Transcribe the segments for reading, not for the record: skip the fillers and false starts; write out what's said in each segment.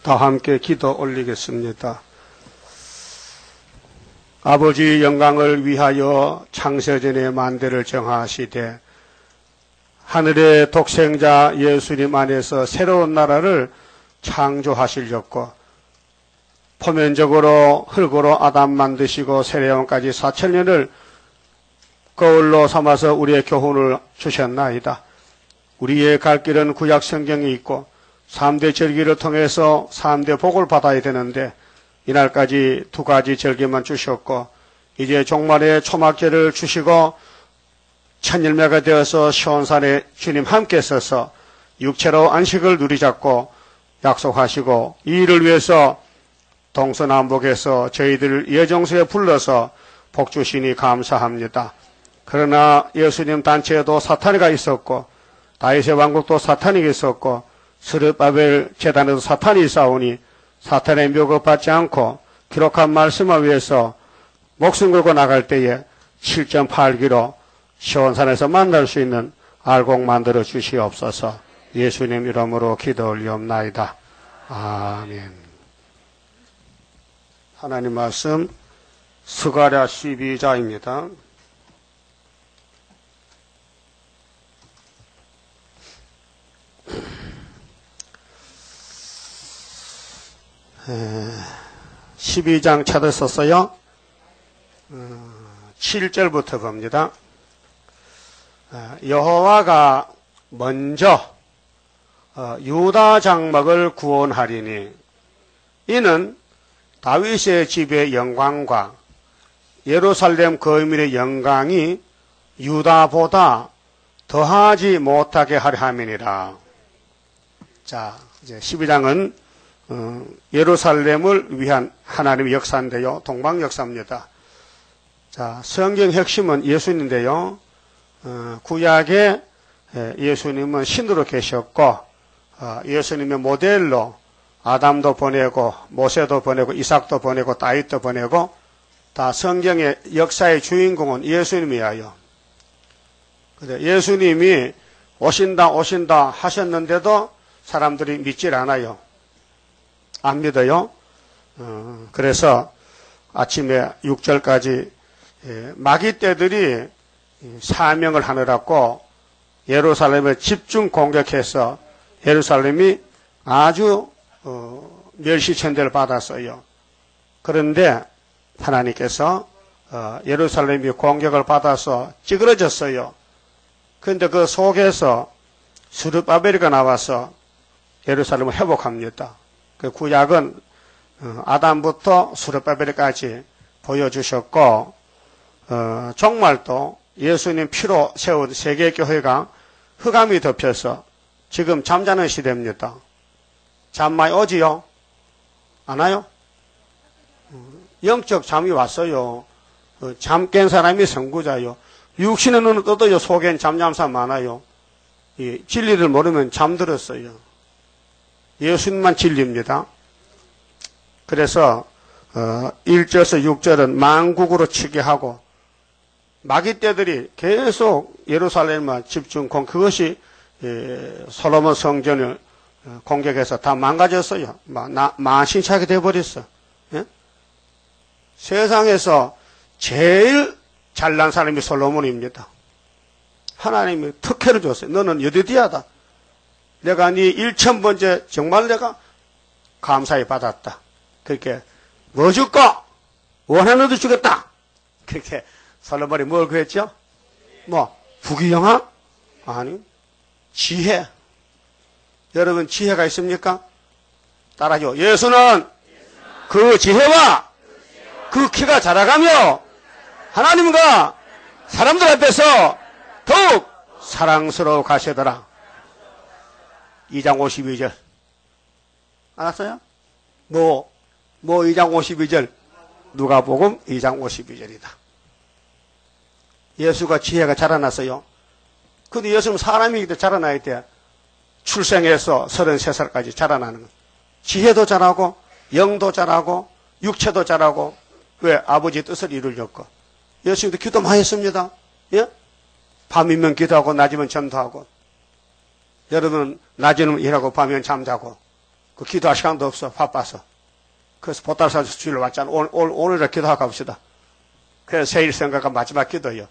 다 함께 기도 올리겠습니다. 아버지 영광을 위하여 창세전에 만대를 정하시되 하늘의 독생자 예수님 안에서 새로운 나라를 창조하시려고 포면적으로 흙으로 아담 만드시고 세례원까지 4,000년을 거울로 삼아서 우리의 교훈을 주셨나이다. 우리의 갈 길은 구약 성경이 있고 3대 절기를 통해서 3대 복을 받아야 되는데 이날까지 2가지 절기만 주셨고 이제 종말의 초막절을 주시고 천일매가 되어서 시온산에 주님 함께 서서 육체로 안식을 누리자고 약속하시고 이 일을 위해서 동서남북에서 저희들을 예정소에 불러서 복 주시니 감사합니다. 그러나 예수님 단체에도 사탄이가 있었고 다윗의 왕국도 사탄이 있었고 스룹바벨 제단에도 사탄이 있사오니 사탄의 묘거 받지 않고 기록한 말씀을 위해서 목숨 걸고 나갈 때에 7.8기로 시온산에서 만날 수 있는 알곡 만들어 주시옵소서. 예수님 이름으로 기도 올리옵나이다. 아멘. 하나님 말씀 스가랴 12장입니다. 에, 12장 찾았었어요. 7절부터 봅니다. 여호와가 먼저 유다 장막을 구원하리니 이는 다윗의 집의 영광과 예루살렘 거민의 영광이 유다보다 더하지 못하게 하려 함이니라. 자, 이제 12장은 예루살렘을 위한 하나님의 역사인데요. 동방 역사입니다. 자, 성경 핵심은 예수님인데요. 구약에 예수님은 신으로 계셨고 예수님의 모델로 아담도 보내고 모세도 보내고 이삭도 보내고 다윗도 보내고 다 성경의 역사의 주인공은 예수님이에요. 예수님이 오신다 하셨는데도 사람들이 믿질 않아요. 안 믿어요. 그래서 아침에 6절까지 마귀 떼들이 사명을 하느라고 예루살렘을 집중 공격해서 예루살렘이 아주 멸시천대를 받았어요. 그런데 하나님께서 예루살렘이 공격을 받아서 찌그러졌어요. 그런데 그 속에서 스룹바벨이가 나와서 예루살렘을 회복합니다. 그 구약은 아담부터 스룹바벨까지 보여주셨고 정말도 예수님 피로 세운 세계교회가 흑암이 덮여서 지금 잠자는 시대입니다. 잠 많이 오지요? 안 와요? 영적 잠이 왔어요. 잠 깬 사람이 선구자요. 육신의 눈은 떠도요. 속엔 잠잠사 많아요. 이 진리를 모르면 잠들었어요. 예수님만 진리입니다. 그래서 1절에서 6절은 만국으로 치게 하고 마귀 떼들이 계속 예루살렘만 집중 그것이 솔로몬 성전을 공격해서 다 망가졌어요. 만신창이 되어버렸어. 예? 세상에서 제일 잘난 사람이 솔로몬입니다. 하나님이 특혜를 줬어요. 너는 여디디하다. 내가 네 1000번째 정말 내가 감사히 받았다. 그렇게 뭐 줄까? 원하는 데 주겠다. 그렇게 솔로몬이 뭘 구했죠? 뭐 부귀영화? 아니, 지혜. 여러분 지혜가 있습니까? 따라하죠. 예수는 그 지혜와 그 키가 자라가며 하나님과 사람들 앞에서 더욱 사랑스러워 가시더라. 2장 52절. 알았어요? 뭐 2장 52절. 누가복음 2장 52절이다. 예수가 지혜가 자라났어요. 근데 예수는 사람이기 때문에 자라나야 돼. 출생해서 33살까지 자라나는 거. 지혜도 자라고 영도 자라고 육체도 자라고. 왜? 아버지 뜻을 이루려고. 예수님도 기도 많이 했습니다. 예? 밤이면 기도하고 낮이면 전도하고. 여러분 낮에는 일하고 밤이면 잠자고. 그 기도할 시간도 없어. 바빠서. 그래서 보따리산 주일로 왔잖아. 오늘을 기도하고 갑시다. 그래서 세일 생각과 마지막 기도요.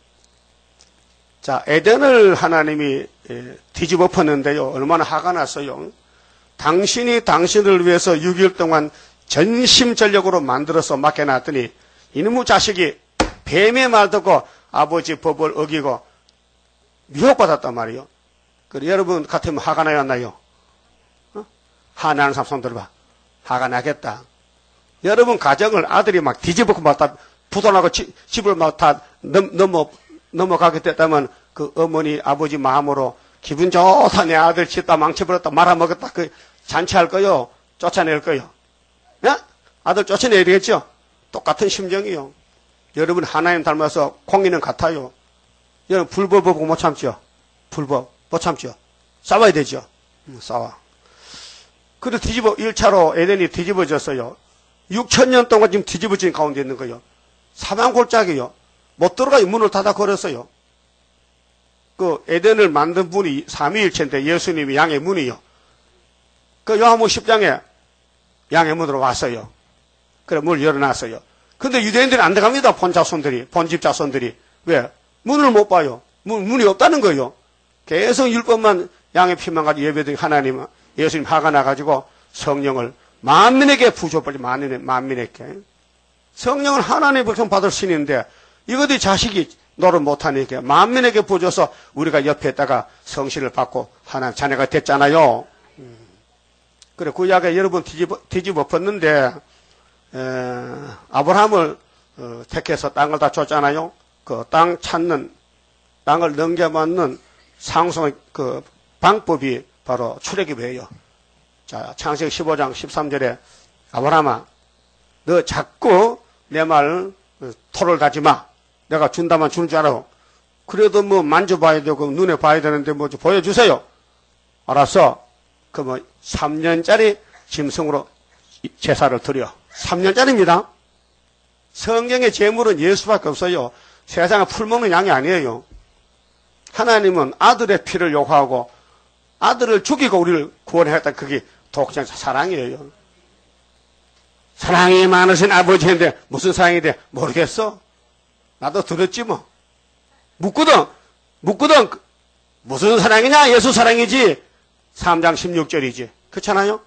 자, 에덴을 하나님이 뒤집어 엎었는데요. 얼마나 화가 났어요. 당신이 당신을 위해서 6일 동안 전심전력으로 만들어서 맡겨놨더니 이놈의 자식이 뱀의 말 듣고 아버지 법을 어기고 미혹받았단 말이에요. 그래, 여러분 같으면 화가 나요, 안 나요? 화나는 사람 손 들어봐. 화가 나겠다. 여러분 가정을 아들이 막 뒤집어고 막 다 부도나고 집을 막 다 넘어가게 됐다면 그 어머니 아버지 마음으로 기분 좋다 내 아들 짓다 망쳐버렸다 말아먹었다 그 잔치할 거요? 쫓아낼 거요? 예? 아들 쫓아내야 되겠죠? 똑같은 심정이요. 여러분 하나님 닮아서 공의는 같아요. 여러분 불법 보고 못 참죠? 불법 못 참죠? 싸워야 되죠? 싸워. 그래서 1차로 에덴이 뒤집어졌어요. 6,000년 동안 지금 뒤집어진 가운데 있는 거예요. 사방골짜기요. 못 들어가요. 문을 닫아 걸었어요. 그 에덴을 만든 분이 삼위일체인데 예수님이 양의 문이요. 그 요한복음 10장에 양의 문으로 왔어요. 그래 문을 열어놨어요. 근데 유대인들이 안 들어갑니다. 본집 자손들이. 왜? 문을 못 봐요. 문이 없다는 거예요. 계속 율법만 양의 피만 가지고 예배드린 하나님 예수님 화가 나가지고 성령을 만민에게 부어버리 만민에게. 성령은 하나님의 백성 받을 신인데 이것들이 자식이 노릇 못하니까 만민에게 부어줘서 우리가 옆에 있다가 성신을 받고 하나님 자녀가 됐잖아요. 그래 구약에 여러분 뒤집어 엎었는데 아브라함을 택해서 땅을 다 줬잖아요. 그 땅 찾는 땅을 넘겨받는 상속의 그 방법이 바로 출애굽이에요. 자, 창세기 15장 13절에 아브라함아, 너 자꾸 내 말 토를 다지 마. 내가 준다만 주는 줄 알아. 그래도 뭐 만져봐야 되고 눈에 봐야 되는데 뭐 좀 보여주세요. 알았어. 그 뭐 3년짜리 짐승으로 제사를 드려. 3년짜리입니다. 성경의 제물은 예수밖에 없어요. 세상에 풀먹는 양이 아니에요. 하나님은 아들의 피를 요구하고 아들을 죽이고 우리를 구원했다. 그게 독생 사랑이에요. 사랑이 많으신 아버지인데 무슨 사랑이 돼? 모르겠어. 나도 들었지 뭐. 묻거든 무슨 사랑이냐? 예수 사랑이지. 3장 16절이지. 그렇잖아요?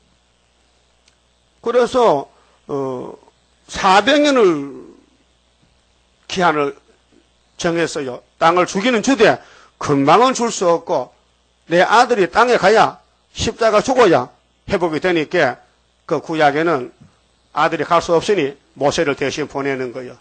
그래서 400년을 기한을 정했어요. 땅을 주기는 주되 금방은 줄 수 없고 내 아들이 땅에 가야 십자가 죽어야 회복이 되니까 그 구약에는 아들이 갈 수 없으니 모세를 대신 보내는 거예요.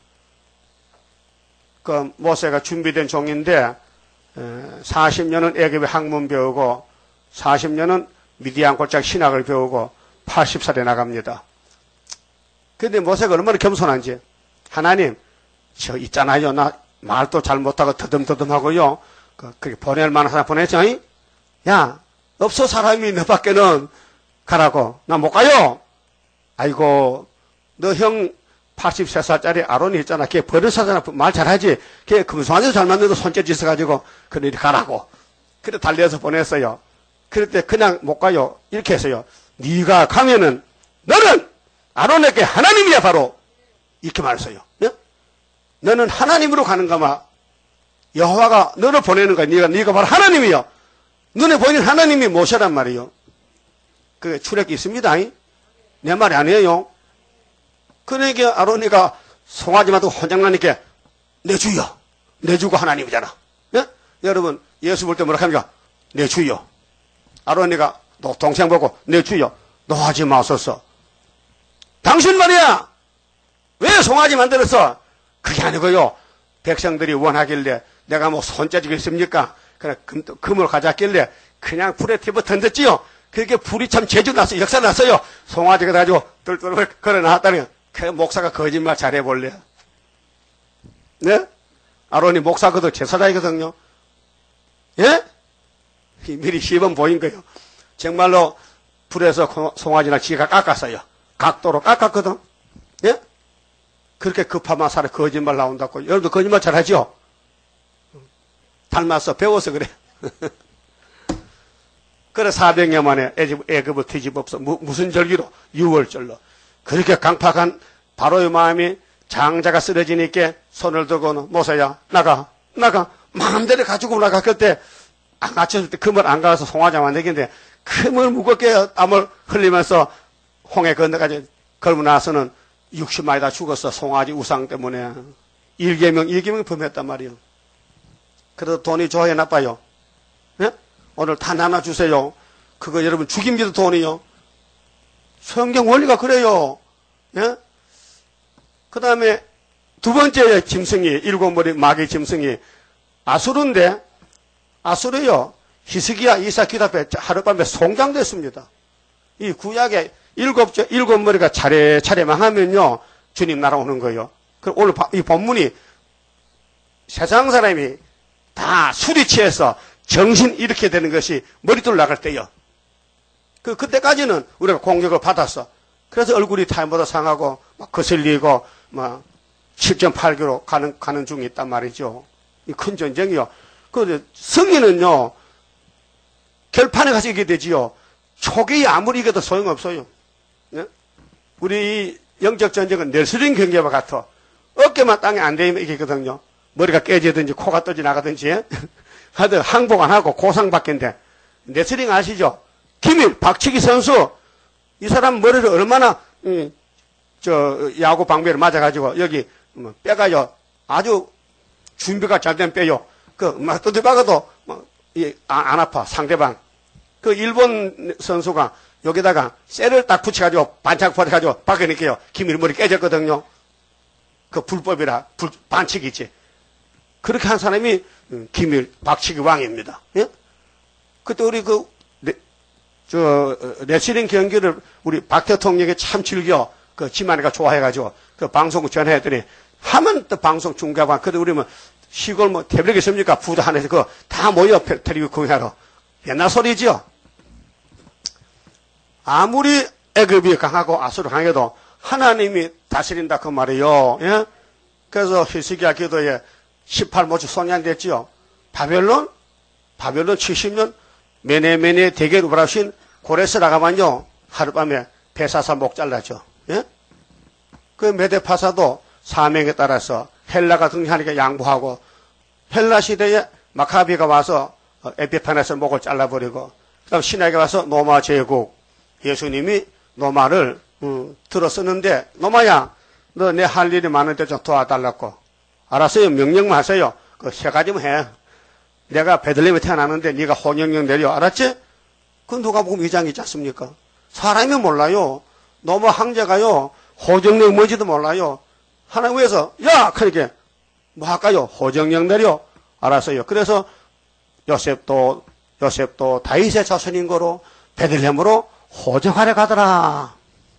그 모세가 준비된 종인데 40년은 애굽의 학문 배우고 40년은 미디안 골짜기 신학을 배우고 80살에 나갑니다. 근데 모세가 얼마나 겸손한지 하나님 저 있잖아요. 나 말도 잘 못하고 더듬더듬하고요. 그렇게 보낼 만한 사람 보내죠. 야 없어 사람이 너밖에는 가라고. 나 못 가요. 아이고 너 형 83살짜리 아론이 있잖아. 걔 버릇하잖아. 말 잘하지. 걔 금송아지도 잘 만들어도 손재주 있어가지고 그래 가라고. 그래 달려서 보냈어요. 그럴 때 그냥 못 가요. 이렇게 했어요. 네가 가면은 너는 아론에게 하나님이야 바로. 이렇게 말했어요. 네? 너는 하나님으로 가는가마. 여호와가 너를 보내는 거야. 네가 바로 하나님이야. 눈에 보이는 하나님이 모세란 말이에요. 그 출애굽이 있습니다. 내 말이 아니에요. 그러니까 아론이가 송아지만 두고 혼장나니까 내 주여. 내 주가 하나님이잖아. 네? 여러분 예수 볼 때 뭐라 합니까? 내 주여. 아론이가 너 동생 보고 내 주여. 너 하지 마소서. 당신 말이야. 왜 송아지 만들었어? 그게 아니고요. 백성들이 원하길래 내가 뭐 손재주겠습니까? 그래 금을 가져왔길래 그냥 불에 튀어 던졌지요. 그렇게 불이 참 재주 났어요. 역사 났어요. 송아지가 가지고 뜰뜰 걸어놨다니 그 목사가 거짓말 잘해볼래. 네? 아론이 목사거든 제사장이거든요. 예? 미리 시범 보인 거예요. 정말로 불에서 송아지나 지가 깎았어요. 각도로 깎았거든. 예? 그렇게 급하면 살아 거짓말 나온다고. 여러분도 거짓말 잘하죠? 닮았어. 배워서 그래. 그래 400년 만에 애굽을 뒤집어서 무슨 절기로? 6월절로. 그렇게 강팍한 바로의 마음이 장자가 쓰러지니까 손을 들고는 모세야 나가 마음대로 가지고 나가. 그때 안 갇혔을 때 금을 안 가서 송아지만 되겠는데 금을 무겁게 땀을 흘리면서 홍해 건너까지 걸고 나서는 60마리 다 죽었어. 송아지 우상 때문에. 일계명 범했단 말이에요. 그래도 돈이 좋아요 나빠요? 예? 오늘 다 나눠주세요. 그거 여러분 죽임비도 돈이요. 성경 원리가 그래요. 예? 그 다음에 두 번째 짐승이, 일곱 머리 마귀 짐승이 아수르인데, 아수르요, 히스기야, 이사키다 앞에 하룻밤에 송장됐습니다. 이 구약에 일곱 머리가 차례차례 망하면요, 주님 날아오는 거예요. 그 오늘 이 본문이 세상 사람이 다 술이 취해서 정신 잃게 되는 것이 머리둘 나갈 때요. 그때까지는 우리가 공격을 받았어. 그래서 얼굴이 타임보다 상하고, 막 거슬리고, 막 7.8km 가는 중이 있단 말이죠. 이 큰 전쟁이요. 그 승리는요, 결판에 가서 이게 되지요. 초기에 아무리 이겨도 소용없어요. 네? 우리 영적 전쟁은 레슬링 경기와 같아. 어깨만 땅에 안 대면 이기거든요. 머리가 깨지든지 코가 떠지나가든지 하여튼 항복 안 하고 고상받겠는데 레슬링 아시죠? 김일 박치기 선수 이 사람 머리를 얼마나 야구 방배를 맞아가지고 여기 뼈가요 아주 준비가 잘 된 뼈요. 막 두드박아도 안 아파 상대방. 그 일본 선수가 여기다가 쇠를 딱 붙여가지고 반짝 버려가지고 박으니까요 김일 머리 깨졌거든요. 그 불법이라 반칙이지. 그렇게 한 사람이 김일 박치기 왕입니다. 예? 그때 우리 레슬링 경기를 우리 박 대통령이 참 즐겨 지만이가 좋아해가지고 방송 전해했더니 하면 또 방송 중계하고 그래 우리 시골 태블릿 있습니까? 부도 하나에서 다 모여 텔레비전 공유하러. 옛날 소리지요. 아무리 애굽이 강하고 아수르 강해도 하나님이 다스린다 그 말이에요. 예? 그래서 히스기야 기도에 18모주 소년됐지요. 바벨론 70년 메네메네 대계로 바라신 고레스 나가면요 하룻밤에 배사사 목 잘라죠. 예? 그 메데파사도 사명에 따라서 헬라가 등장하니까 양보하고 헬라 시대에 마카비가 와서 에피파네스 목을 잘라버리고 그다음 신약에 와서 로마 제국 예수님이 로마를 들었었는데 노마야 너 내 할 일이 많은데 좀 도와달라고. 알았어요. 명령만 하세요. 그 세 가지만 해. 내가 베들레헴에 태어났는데 네가 혼영령 내려. 알았지? 그 누가 보면 위장이 있지 않습니까? 사람이 몰라요. 노마 황제가요. 호정령 뭔지도 몰라요. 하나님 위해서 야! 그렇게 뭐 할까요? 호정령 내려. 알았어요. 그래서 요셉도 다윗의 자손인 거로 베들레헴으로 호정하러 가더라.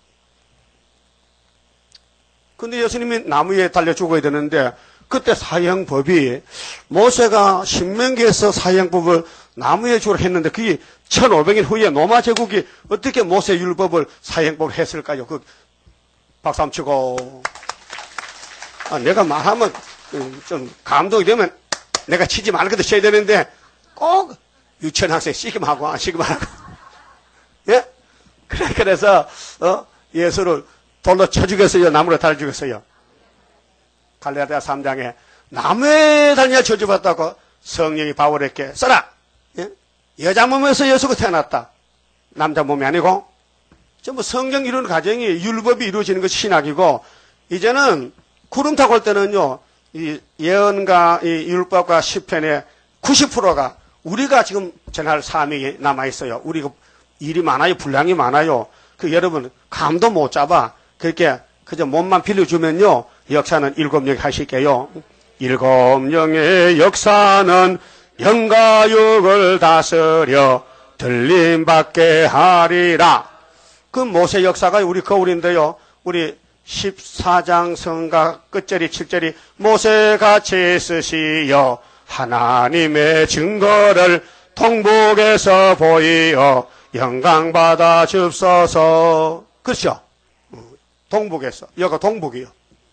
근데 예수님이 나무 위에 달려 죽어야 되는데 그때 사형법이 모세가 신명기에서 사형법을 나무 위에 주라 했는데 그게 1500년 후에 로마 제국이 어떻게 모세 율법을 사형법을 했을까요? 박수 한번 치고. 내가 말하면 좀 감동이 되면 내가 치지 말고도 쳐야 되는데 꼭 유치원 학생 시기만 하고 예? 그래서 예수를 돌로 쳐 죽였어요. 나무로 달아 죽였어요. 갈라디아 3장에 나무에 달려 저주받았다고 성령이 바울에게 써라. 예? 여자 몸에서 예수가 태어났다. 남자 몸이 아니고 전부 성경 이루는 과정이 율법이 이루어지는 것이 신학이고 이제는 구름 타고 올 때는요. 이 예언과 이 율법과 시편의 90%가 우리가 지금 전할 사명이 남아 있어요. 우리가 일이 많아요. 분량이 많아요. 여러분 감도 못 잡아. 그렇게 그저 몸만 빌려주면요. 역사는 7영 하실게요. 7영의 역사는 영과 육을 다스려 들림받게 하리라. 그 모세 역사가 우리 거울인데요. 우리 14장 성가 끝절이 7절이 모세같이 쓰시어 하나님의 증거를 동북에서 보이어 영광받아 줍소서. 그렇죠? 동북에서. 여가 동북이요.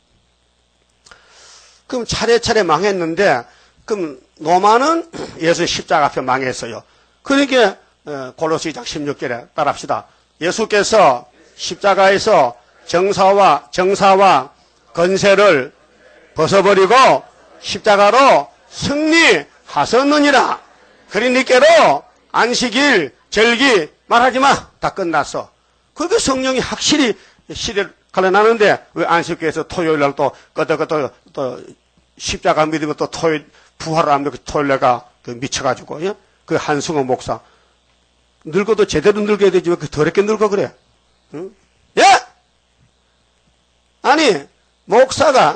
그럼 차례차례 망했는데 그럼 로마는 예수 십자가 앞에 망했어요. 그러니까 골로새 2장 16절에 따라합시다. 예수께서 십자가에서 정사와 건세를 벗어버리고 십자가로 승리하셨느니라. 그러니께로 안식일, 절기 말하지 마. 다 끝났어. 그게 성령이 확실히 시대를 갈라나는데 왜 안식교에서 토요일 날 또 십자가 믿으면 또 토요일 부활을 안 믿고 토요일 내가 미쳐가지고 예? 그 한승호 목사 늙어도 제대로 늙어야 되지 왜 그 더럽게 늙어 그래? 응? 예? 아니 목사가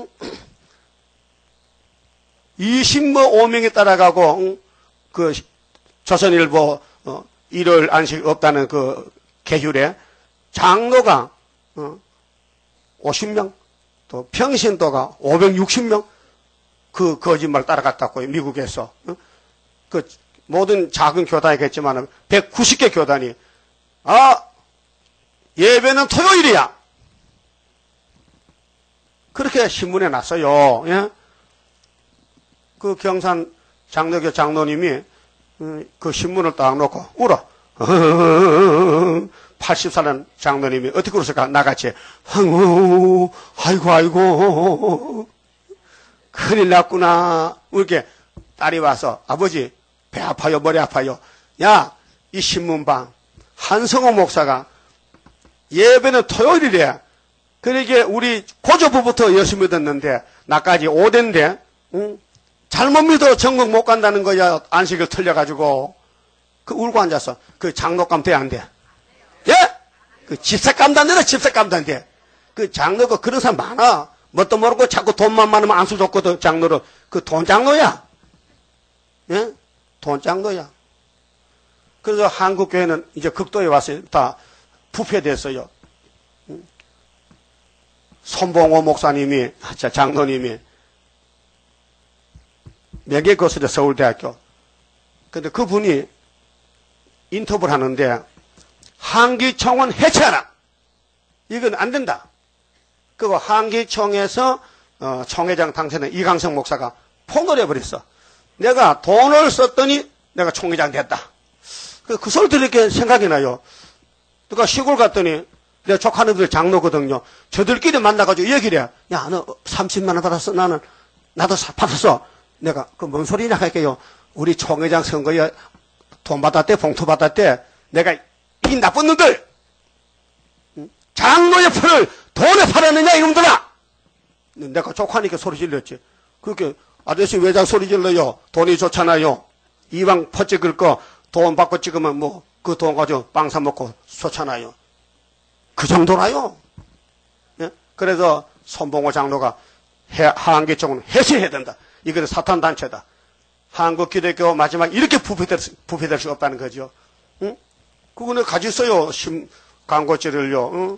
25명이 따라가고 그 조선일보 일요일 안식 없다는 그 계율에 장로가 50명 또 평신도가 560명 그 거짓말 따라갔다고 미국에서 그 모든 작은 교단이겠지만 190개 교단이 예배는 토요일이야 그렇게 신문에 났어요. 예? 그 경산 장로교 장로님이 그 신문을 딱 놓고 울어. 80살 장로님이 어떻게 울었을까? 나같이 아이고 큰일 났구나. 이렇게 딸이 와서 아버지 배 아파요 머리 아파요. 야 이 신문방 한성호 목사가 예배는 토요일이래. 그러니까 우리 고조부부터 열심히 듣는데 나까지 5대인데 잘못 믿어 전국 못 간다는 거야. 안식을 틀려가지고 그 울고 앉았어. 그 장로감 돼 안 돼? 예? 그 집사감도 안 되나? 집사감도 안 돼. 그 장로가 그런 사람 많아. 뭣도 모르고 자꾸 돈만 많으면 안수 줬거든 장로를. 그 돈 장로야. 예? 돈 장로야. 그래서 한국 교회는 이제 극도에 와서 다 부패됐어요. 손봉호 목사님이 장로님이 매개거슬에 서울대학교. 근데 그분이 인터뷰를 하는데 한기총은 해체하라. 이건 안 된다. 그리고 한기총에서 총회장 당선된 이강성 목사가 폭로를 해버렸어. 내가 돈을 썼더니 내가 총회장 됐다. 그 소리 들으니까 생각이 나요. 그러니까 시골 갔더니 내 조카놈들 장로거든요. 저들끼리 만나가지고 얘기를 해. 야, 너 30만 원 받았어. 나도 받았어. 내가 그 뭔 소리냐 할게요. 우리 총회장 선거에 돈 받았대, 봉투 받았대. 내가 이 나쁜 놈들 장로의 표를 돈에 팔았느냐 이놈들아. 내가 조카니까 소리 질렀지. 그렇게 아저씨 외장 소리 질러요. 돈이 좋잖아요. 이왕 퍼 찍을 거 돈 받고 찍으면 뭐 그 돈 가지고 빵 사 먹고 좋잖아요. 그 정도라요. 예? 그래서 손봉호 장로가 한기총은 해체해야 된다. 이것은 사탄 단체다. 한국 기독교 마지막 이렇게 부패될 수 없다는 거죠. 응? 그거는 가지고 있어요. 광고지를요. 응?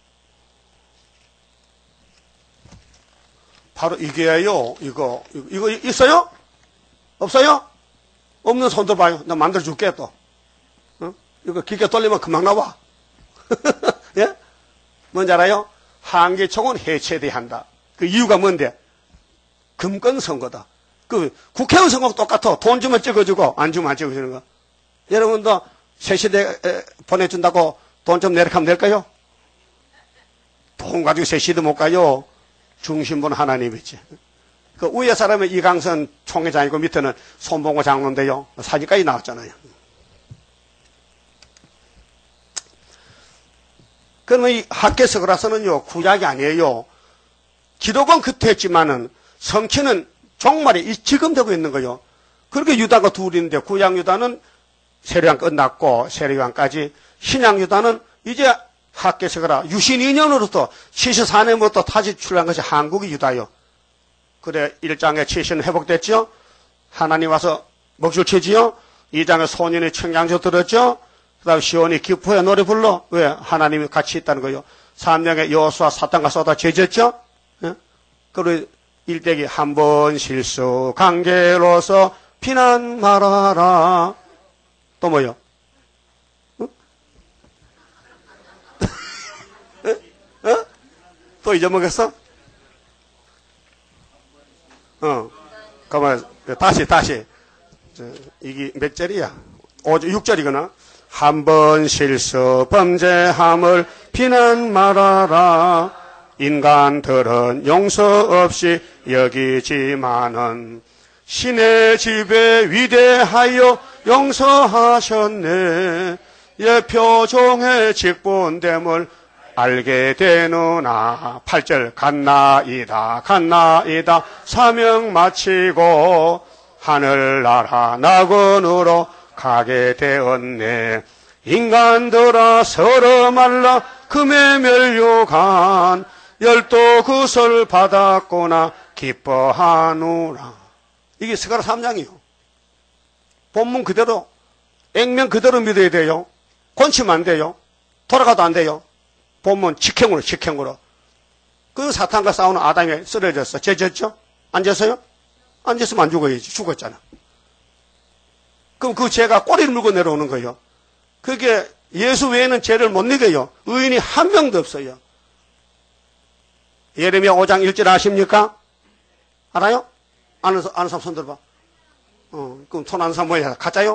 바로 이게요. 이거 있어요? 없어요? 없는 손들 봐요. 나 만들어 줄게 또. 응? 이거 기계 돌리면 금방 나와. 예? 뭔지 알아요? 한기총은 해체돼야 한다. 그 이유가 뭔데? 금권 선거다. 그 국회의원 선거가 똑같아. 돈 주면 찍어주고 안 주면 안 찍어주는 거. 여러분도 새시대 보내준다고 돈 좀 내려가면 될까요? 돈 가지고 새시대 못 가요. 중심부는 하나님이지. 그 위에 사람은 이강선 총회장이고 밑에는 손봉호 장로인데요. 사진까지 나왔잖아요. 그러면 이 학개석이라서는요 구약이 아니에요. 기록은 그때 했지만은 성취는 종말이 지금 되고 있는 거예요. 그렇게 유다가 둘인데 구약 유다는 세례관 끝났고 세례관까지, 신약 유다는 이제 학개석이라 유신 2년으로부터 74년부터 다시 출한 것이 한국의 유다요. 그래 1장에 최신은 회복됐죠. 하나님 와서 먹줄 치지요. 2장에 소년의 청량조 들었죠. 그 다음에 시온이 기뻐해 노래 불러. 왜? 하나님이 같이 있다는 거예요. 3장에 여호수아 사탄과 쏟아 죄졌죠. 예? 그리고 일대기 한 번 실수 관계로서 비난 말아라. 또 뭐요? 어? 어? 또 잊어먹었어? 가만 다시 이게 몇 절이야? 6절이거나 한 번 실수 범죄함을 비난 말아라. 인간들은 용서 없이 여기지만은 신의 집에 위대하여 용서하셨네. 예표종의 직분됨을 알게 되느나. 8절 갔나이다 사명 마치고 하늘나라 낙원으로 가게 되었네. 인간들아 서로 말라 금에 멸류관 12구설 받았구나 기뻐하노라. 이게 스가랴 3장이요. 본문 그대로 액면 그대로 믿어야 돼요. 권치면 안 돼요. 돌아가도 안 돼요. 본문 직행으로. 그 사탄과 싸우는 아담이 쓰러졌어. 죄졌죠? 앉았어요? 앉았으면 안 죽어야지. 죽었잖아. 그럼 그 죄가 꼬리를 물고 내려오는 거예요. 그게 예수 외에는 죄를 못 이겨요. 의인이 한 명도 없어요. 예레미야 5장 1절 아십니까? 알아요? 아는 사람 손 들어봐. 그럼 손 아는 사람 뭐야? 가짜요?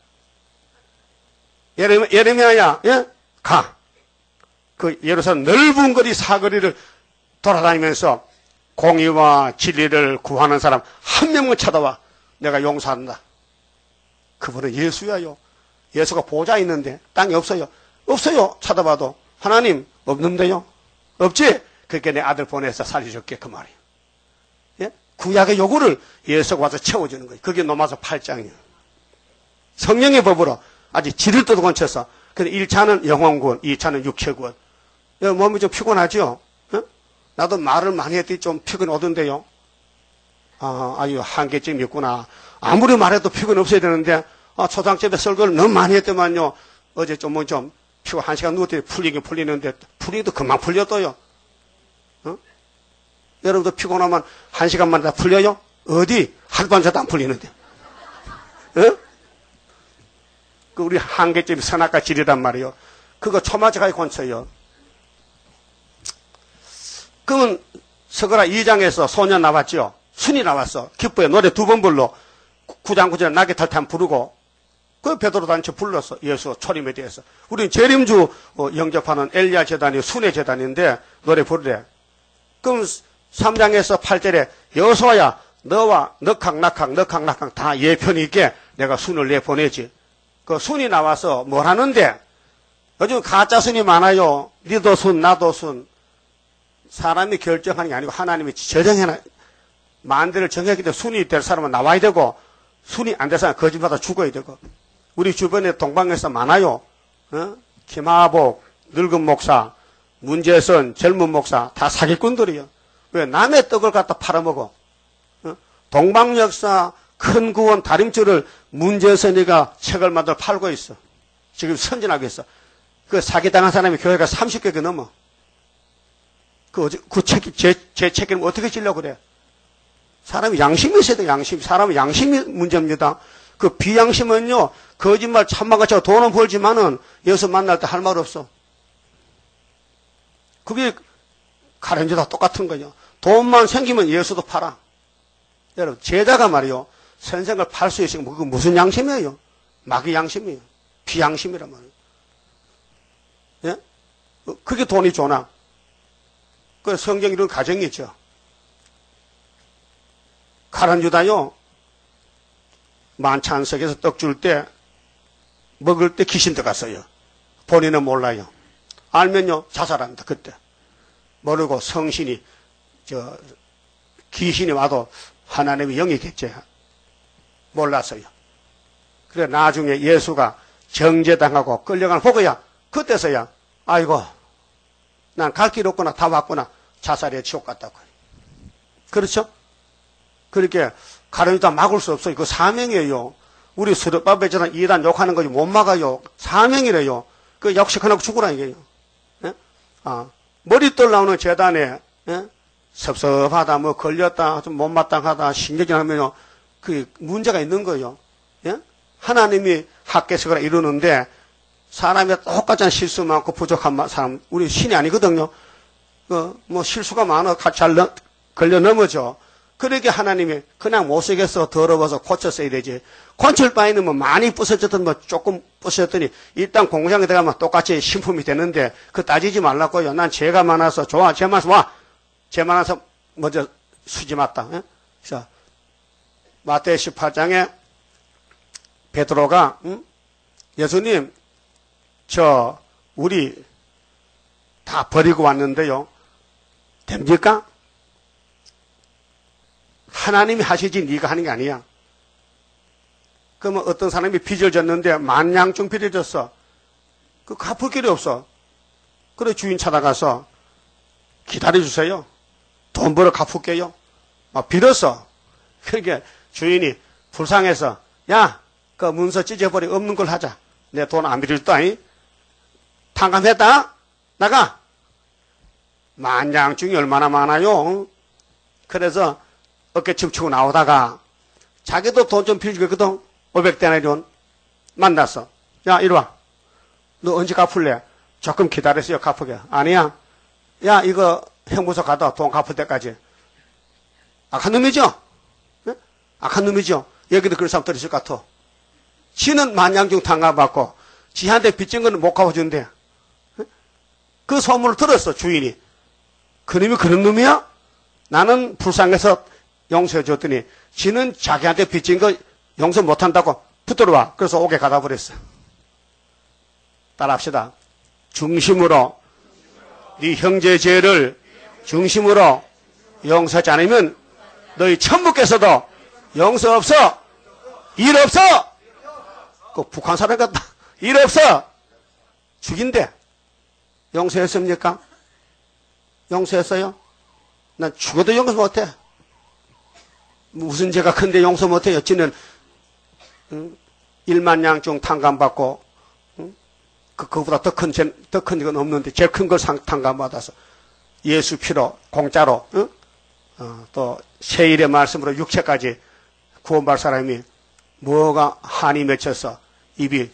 예레미야야, 예? 가. 그 예루살렘 넓은 거리 사거리를 돌아다니면서 공의와 진리를 구하는 사람 한 명만 찾아와. 내가 용서한다. 그분은 예수야요. 예수가 보좌 있는데 땅에 없어요. 없어요. 찾아봐도. 하나님 없는데요. 없지? 그렇게 내 아들 보내서 살려줄게. 그 말이에요. 예? 구약의 요구를 예수가 와서 채워주는 거예요. 그게 로마서 8장이에요. 성령의 법으로 아직 지를 뜻도 건쳐서. 근데 1차는 영혼구원, 2차는 육체구원. 몸이 좀 피곤하죠? 어? 나도 말을 많이 했더니 좀 피곤 오던데요. 아유, 한계점이 있구나. 아무리 말해도 피곤 없어야 되는데, 초장집에 설거를 너무 많이 했더만요. 어제 좀 피곤 1시간 누웠더니 풀리긴 풀리는데, 풀리기도 금방 풀렸어요. 여러분도 피곤하면 1시간만 다 풀려요? 어디? 하루밤 자도 안 풀리는데. 그 우리 한계점이 선악과 질이란 말이에요. 그거 초마지가에 건쳐요. 그러면 스가랴 2장에서 소년 나왔죠. 순이 나왔어. 기뻐해. 노래 2번 불러. 9장 9절에 나게 탈 때 부르고 그 베드로 단체 불렀어. 예수 초림에 대해서. 우리는 재림주 영접하는 엘리야 제단이 순의 제단인데 노래 부르래. 그럼 3장에서 8절에 여호수아야 너와 넉항 다 예편이 있게 내가 순을 내보내지. 그 순이 나와서 뭘 하는데 요즘 가짜 순이 많아요. 니도 순 나도 순. 사람이 결정하는 게 아니고 하나님이 저정해놔. 만대를 정했기 때문에 순이 될 사람은 나와야 되고 순이 안 될 사람은 거짓말하다 죽어야 되고. 우리 주변에 동방에서 많아요. 김하복 늙은 목사, 문재선 젊은 목사 다 사기꾼들이에요. 왜? 남의 떡을 갖다 팔아먹어. 동방역사 큰 구원 다림줄을 문재선이가 책을 만들어 팔고 있어. 지금 선진하고 있어. 그 사기당한 사람이 교회가 30개가 넘어. 제 책임 어떻게 지려고 그래? 사람이 양심이 있어야 돼, 양심. 사람은 양심이 문제입니다. 그 비양심은요, 거짓말 참말같이 하고 돈은 벌지만은 여기서 만날 때 할 말 없어. 그게 가련주다 똑같은 거죠. 돈만 생기면 예수도 팔아. 여러분, 제자가 말이요, 선생을 팔 수 있으면 그거 무슨 양심이에요? 마귀 양심이에요. 비양심이란 말이에요. 예? 그게 돈이 좋나? 그 성경 이런 가정이 있죠. 가룟유다요, 만찬석에서 떡 줄 때, 먹을 때 귀신 들어갔어요. 본인은 몰라요. 알면요, 자살합니다, 그때. 모르고 성신이, 귀신이 와도 하나님의 영이겠지. 몰랐어요. 그래, 나중에 예수가 정죄당하고 끌려가는 보고야, 그때서야, 아이고, 난 갈 길 없구나, 다 왔구나, 자살에 지옥 갔다고. 그렇죠? 그렇게 가룟유다 막을 수 없어요. 그 사명이에요. 우리 스룹바벨처럼 이단 욕하는 거지 못 막아요. 사명이래요. 그 역식하고 죽으라 이게요. 예? 머리떨 나오는 재단에 예? 섭섭하다, 뭐 걸렸다, 좀 못마땅하다, 신경질하면요, 그 문제가 있는 거예요. 예? 하나님이 학계석을 이루는데 사람이 똑같이 실수 많고 부족한 사람, 우리 신이 아니거든요. 뭐 실수가 많아, 잘 걸려 넘어져. 그러게 하나님이 그냥 못 쓰겠어. 더러워서 고쳐 써야 되지. 고칠 바에는 뭐 많이 부서졌든 뭐 조금 부서졌더니 일단 공장에 들어가면 똑같이 신품이 되는데 그 따지지 말라고요. 난 죄가 많아서 좋아. 죄 많아서 와. 죄 많아서 먼저 수지 맞다. 예? 그래서 마태복음 18장에 베드로가 예수님 우리 다 버리고 왔는데요. 됩니까? 하나님이 하시지 네가 하는 게 아니야. 그러면 어떤 사람이 빚을 졌는데 만냥중 빚을 졌어. 그 갚을 길이 없어. 그래 주인 찾아가서 기다려주세요. 돈 벌어 갚을게요. 막 빌었어. 그러니까 주인이 불쌍해서 야, 그 문서 찢어버리 없는 걸 하자. 내 돈 안 빌릴 따이. 탕감했다. 나가. 만냥중이 얼마나 많아요. 그래서 어깨춤 추고 나오다가 자기도 돈 좀 빌리거든. 500데나리온 만났어. 야, 이리 와. 너 언제 갚을래? 조금 기다렸어요. 갚으게. 아니야. 야, 이거 형무소 가다 돈 갚을 때까지. 악한 놈이죠? 네? 악한 놈이죠? 여기도 그런 사람 들으실 것 같아. 지는 만냥중 탕감받고 지한테 빚진 거는 못 갚아준대. 네? 그 소문을 들었어, 주인이. 그 놈이 그런 놈이야? 나는 불쌍해서 용서해 줬더니 지는 자기한테 빚진 거 용서 못한다고 붙들어와. 그래서 옥에 가다 버렸어. 따라합시다. 중심으로 네 형제 죄를 중심으로 용서하지 않으면 너희 천부께서도 용서 없어. 일 없어. 그 북한 사람 같다. 일 없어. 죽인대. 용서했습니까? 용서했어요? 난 죽어도 용서 못해. 무슨 죄가 큰데 용서 못해요. 지는 1만냥중 탕감받고 그거보다 더 큰 건 없는데 제일 큰 걸 탕감받아서 예수 피로 공짜로 또 세일의 말씀으로 육체까지 구원받을 사람이 뭐가 한이 맺혀서 입이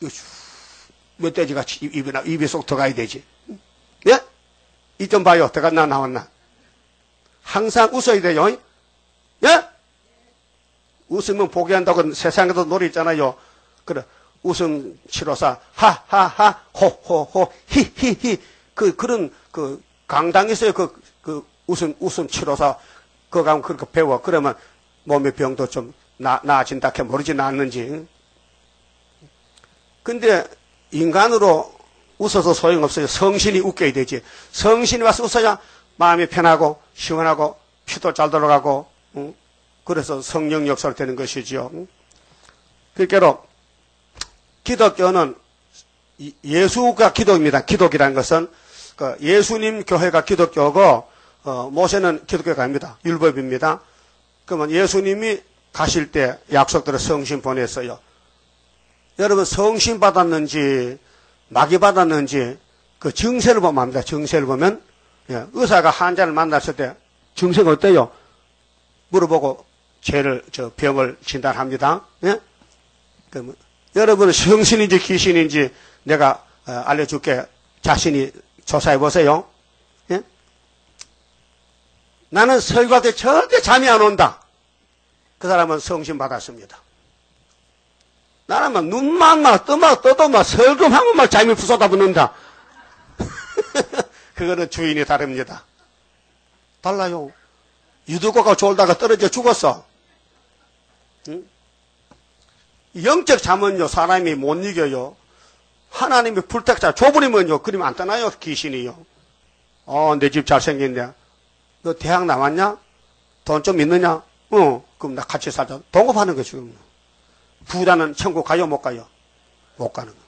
멧돼지같이 입이 쏙 들어가야 되지. 예? 이 좀 봐요. 들어갔나 나왔나. 항상 웃어야 돼요. 예? 웃으면 보게 한다고 세상에도 노래 있잖아요. 그래. 웃음 치료사, 하하하, 호호호, 히히히. 그런, 강당에서요. 웃음 치료사, 그거 가면 그렇게 배워. 그러면 몸의 병도 좀 나아진다. 해 모르진 않는지. 근데 인간으로 웃어서 소용없어요. 성신이 웃겨야 되지. 성신이 와서 웃어야 마음이 편하고, 시원하고, 피도 잘 돌아가고, 그래서 성령 역사를 되는 것이지요. 그러니까 기독교는 예수가 기독입니다. 기독이라는 것은 예수님 교회가 기독교고 모세는 기독교가 아닙니다. 율법입니다. 그러면 예수님이 가실 때 약속대로 성신 보냈어요. 여러분 성신 받았는지 마귀 받았는지 그 증세를 보면 압니다. 증세를 보면 의사가 환자를 만났을 때 증세가 어때요? 물어보고 병을 진단합니다. 예? 그러면 여러분은 성신인지 귀신인지 내가 알려줄게. 자신이 조사해 보세요. 예? 나는 설교할 때 절대 잠이 안 온다. 그 사람은 성신 받았습니다. 나는 막 눈만 떠도 막 설교하면 막 잠이 쏟아붓는다. 그거는 주인이 다릅니다. 달라요. 유두고가 졸다가 떨어져 죽었어. 응? 영적 잠은요, 사람이 못 이겨요. 하나님이 불택자, 줘버리면요, 그러면 안 떠나요, 귀신이요. 내 집 잘생긴데. 너 대학 나왔냐? 돈 좀 있느냐? 그럼 나 같이 살자. 동업하는 거 지금. 부자는 천국 가요, 못 가요? 못 가는 거.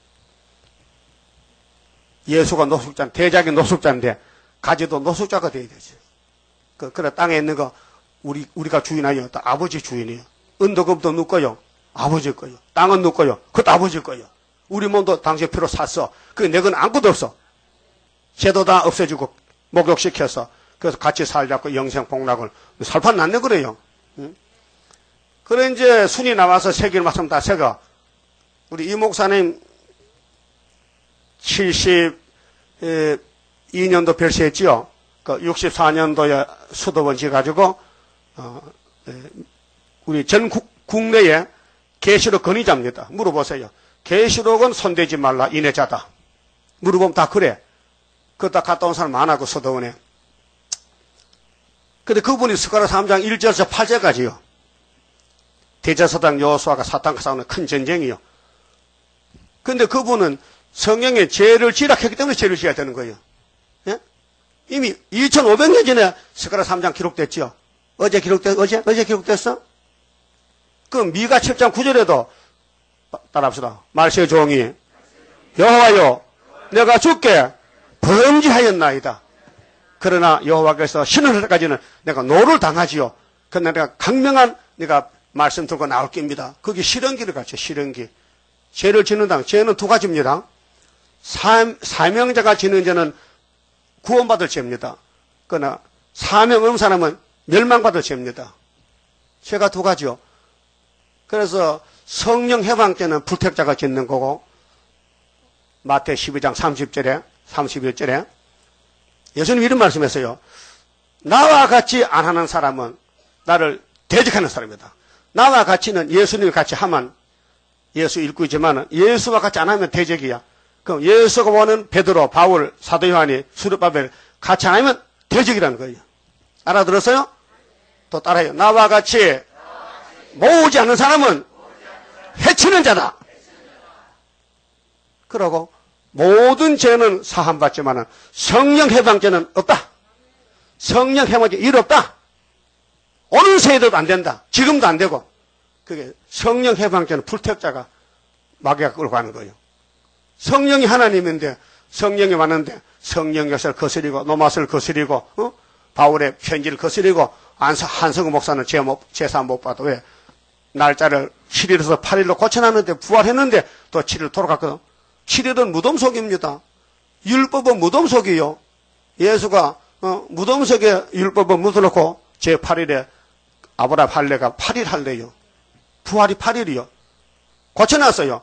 예수가 노숙자, 대작이 노숙자인데, 가지도 노숙자가 돼야 되지. 그래, 땅에 있는 거, 우리가 주인이요. 아버지 주인이에요. 은도금도 누 거요? 아버지 거요. 땅은 누 거요? 그것도 아버지 거요. 우리 몸도 당신 피로 샀어. 내 건 아무것도 없어. 죄도 다 없애주고, 목욕시켜서, 그래서 같이 살자고 영생 복락을, 살판 났네, 그래요. 응? 그래, 이제 순이 나와서 세기를 말씀 다 세가. 우리 이 목사님, 72년도 별세했지요. 64년도에 수도원 지어가지고 우리 전 국내에 계시록 건의자입니다. 물어보세요. 계시록은 손대지 말라 인해자다. 물어보면 다 그래. 그거 갔다 온 사람 많아고 서도원에. 근데 그분이 스가랴 3장 1절에서 8절까지요. 대제사장 여호수아가 사탄과 싸우는 큰 전쟁이요. 근데 그분은 성경에 죄를 지락했기 때문에 죄를 지어야 되는 거예요. 예? 이미 2500년 전에 스가랴 3장 기록됐죠. 어제 기록됐어? 그 미가 7장 9절에도 따라합시다. 말세 종이 여호와여 내가 주께 범죄하였나이다. 그러나 여호와께서 신을 할 때까지는 내가 노를 당하지요. 그러나 내가 강명한 내가 말씀 들고 나올 겁니다. 그게 실현기를 가르쳐. 실현기. 죄를 짓는 당 죄는 두 가지입니다. 사명자가 지는 죄는 구원받을 죄입니다. 그러나 사명 없는 사람은 멸망받을 죄입니다. 죄가 두 가지요. 그래서 성령 해방죄는 불택자가 짓는 거고 마태 12장 30절에 31절에 예수님 이런 말씀했어요. 나와 같이 안 하는 사람은 나를 대적하는 사람이다. 나와 같이는 예수님이 같이 하면 예수 읽고 있지만 예수와 같이 안 하면 대적이야. 그럼 예수가 보는 베드로, 바울, 사도 요한이, 수르바벨 같이 안 하면 대적이라는 거예요. 알아들었어요? 또 따라해요. 나와 같이 모으지 않는 사람은 해치는 자다. 그러고 모든 죄는 사함받지만 성령 해방죄는 없다. 성령 해방죄 일 없다. 오는 세대도 안 된다. 지금도 안 되고. 그게 성령 해방죄는 불택자가 마귀가 끌고 가는 거예요. 성령이 하나님인데 성령이 왔는데 성령 역사를 거스리고 노마스를 거스리고 바울의 편지를 거스리고 한성우 목사는 제사 못 받아. 왜? 날짜를 7일에서 8일로 고쳐놨는데 부활했는데 또 7일 돌아갔거든. 7일은 무덤 속입니다. 율법은 무덤 속이요. 예수가 무덤 속에 율법을 묻어놓고 제8일에 아브라함 할례가 8일 할례요. 부활이 8일이요. 고쳐놨어요.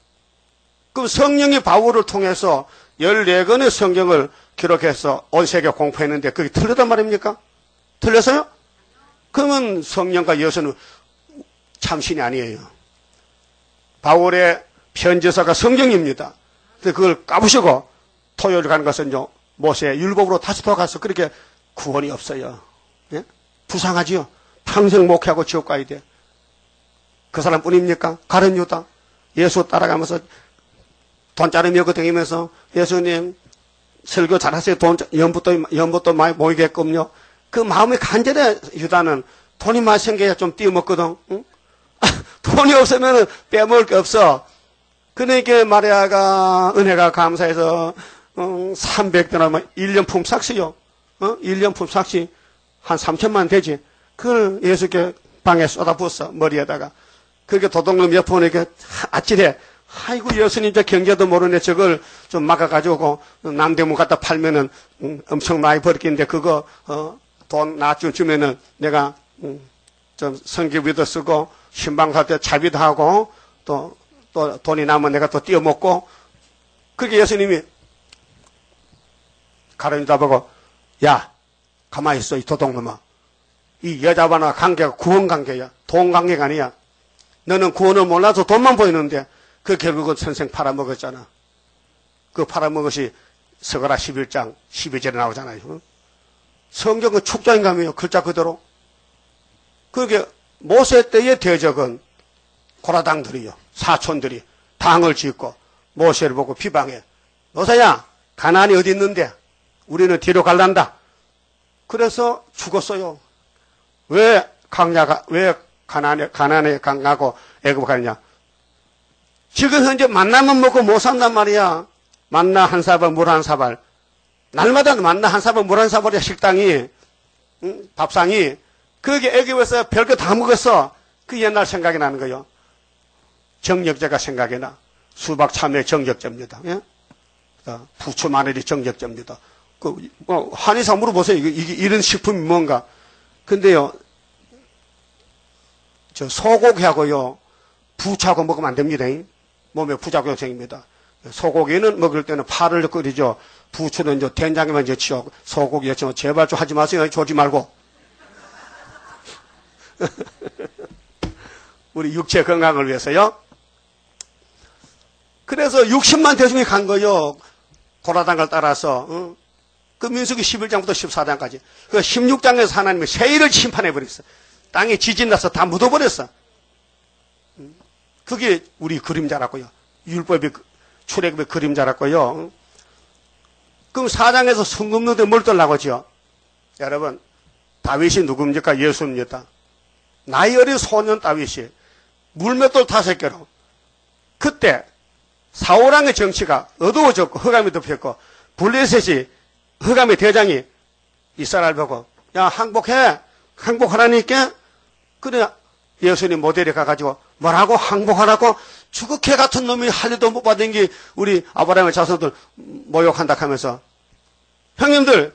그럼 성령이 바울을 통해서 14권의 성경을 기록해서 온 세계에 공포했는데 그게 틀렸단 말입니까? 틀렸어요? 그러면 성령과 예수는 참신이 아니에요. 바울의 편지서가 성경입니다. 근데 그걸 까부시고 토요일 가는 것은요, 모세의 율법으로 다시 돌아가서 그렇게 구원이 없어요. 예? 부상하지요. 평생 목회하고 지옥 가야 돼. 그 사람뿐입니까? 가룟 유다. 예수 따라가면서 돈자루 메고 다니면서 예수님 설교 잘하세요. 연부도 많이 모이게끔요. 그 마음이 간절해. 유다는 돈이 많이 생겨야 좀 띄어먹거든. 응? 돈이 없으면 빼먹을 게 없어. 그러니까 마리아가 은혜가 감사해서 300드나마 1년 품삯이요. 1년 품삯이 한 3천만 되지. 그걸 예수께 방에 쏟아부었어. 머리에다가. 그렇게 도둑놈 옆에 오니까 아찔해. 아이고 예수님 저 경제도 모르네. 저걸 좀 막아가지고 남대문 갖다 팔면은 엄청 많이 벌겠는데 그거 돈 나중 주면은 내가 좀 성교비도 쓰고 신방 갈 때 차비도 하고 또 돈이 남으면 내가 또 띄어먹고. 그렇게 예수님이 가르쳐 보고 야 가만히 있어 이 도둑놈아. 이 여자와나 관계가 구원 관계야. 돈 관계가 아니야. 너는 구원을 몰라서 돈만 보이는데 그 결국은 선생 팔아먹었잖아. 그 팔아먹었이 스가랴 11장 12절에 나오잖아요. 성경은 축자인감이에요. 글자 그대로. 그게 모세 때의 대적은 고라당들이요. 사촌들이 당을 짓고 모세를 보고 비방해. 모세야 가나안이 어디 있는데 우리는 뒤로 갈란다. 그래서 죽었어요. 왜 가나안에 강하고 애굽 가느냐. 지금 현재 만나만 먹고 못 산단 말이야. 만나 한 사발, 물 한 사발. 날마다 만나 한 사발, 물 한 사발이야, 식당이. 밥상이. 그게 애굽에서 별거 다 먹었어. 그 옛날 생각이 나는 거요. 정력제가 생각이 나. 수박 참외 정력제입니다. 예? 부추 마늘이 정력제입니다. 한의사 물어보세요. 이런 식품이 뭔가. 근데요, 저 소고기하고요, 부추하고 먹으면 안 됩니다. 몸에 부작용 생깁니다. 소고기는 먹을 때는 파를 끓이죠. 부추는 된장에만 젓죠. 소고기 젓죠. 제발 좀 하지 마세요. 조지 말고. 우리 육체 건강을 위해서요. 그래서 60만 대중이 간 거요. 고라당을 따라서. 그 민수기 11장부터 14장까지. 그 16장에서 하나님이 세일을 심판해버렸어. 땅에 지진 나서 다 묻어버렸어. 그게 우리 그림자라고요. 율법의 출애굽의 그림자라고요. 그럼 4장에서 순금노대 뭘 떨라고죠? 여러분, 다윗이 누굽니까? 예수입니다. 나이 어린 소년 다윗이 물맷돌 5개로 그때 사울왕의 정치가 어두워졌고 흑암이 덮였고 블레셋이 흑암의 대장이 이스라엘 보고 야 항복해 항복하라니까. 그래 예수님 모델에 가가지고 뭐라고 항복하라고 주극해 같은 놈이 할 일도 못 받은 게 우리 아브라함의 자손들 모욕한다 하면서 형님들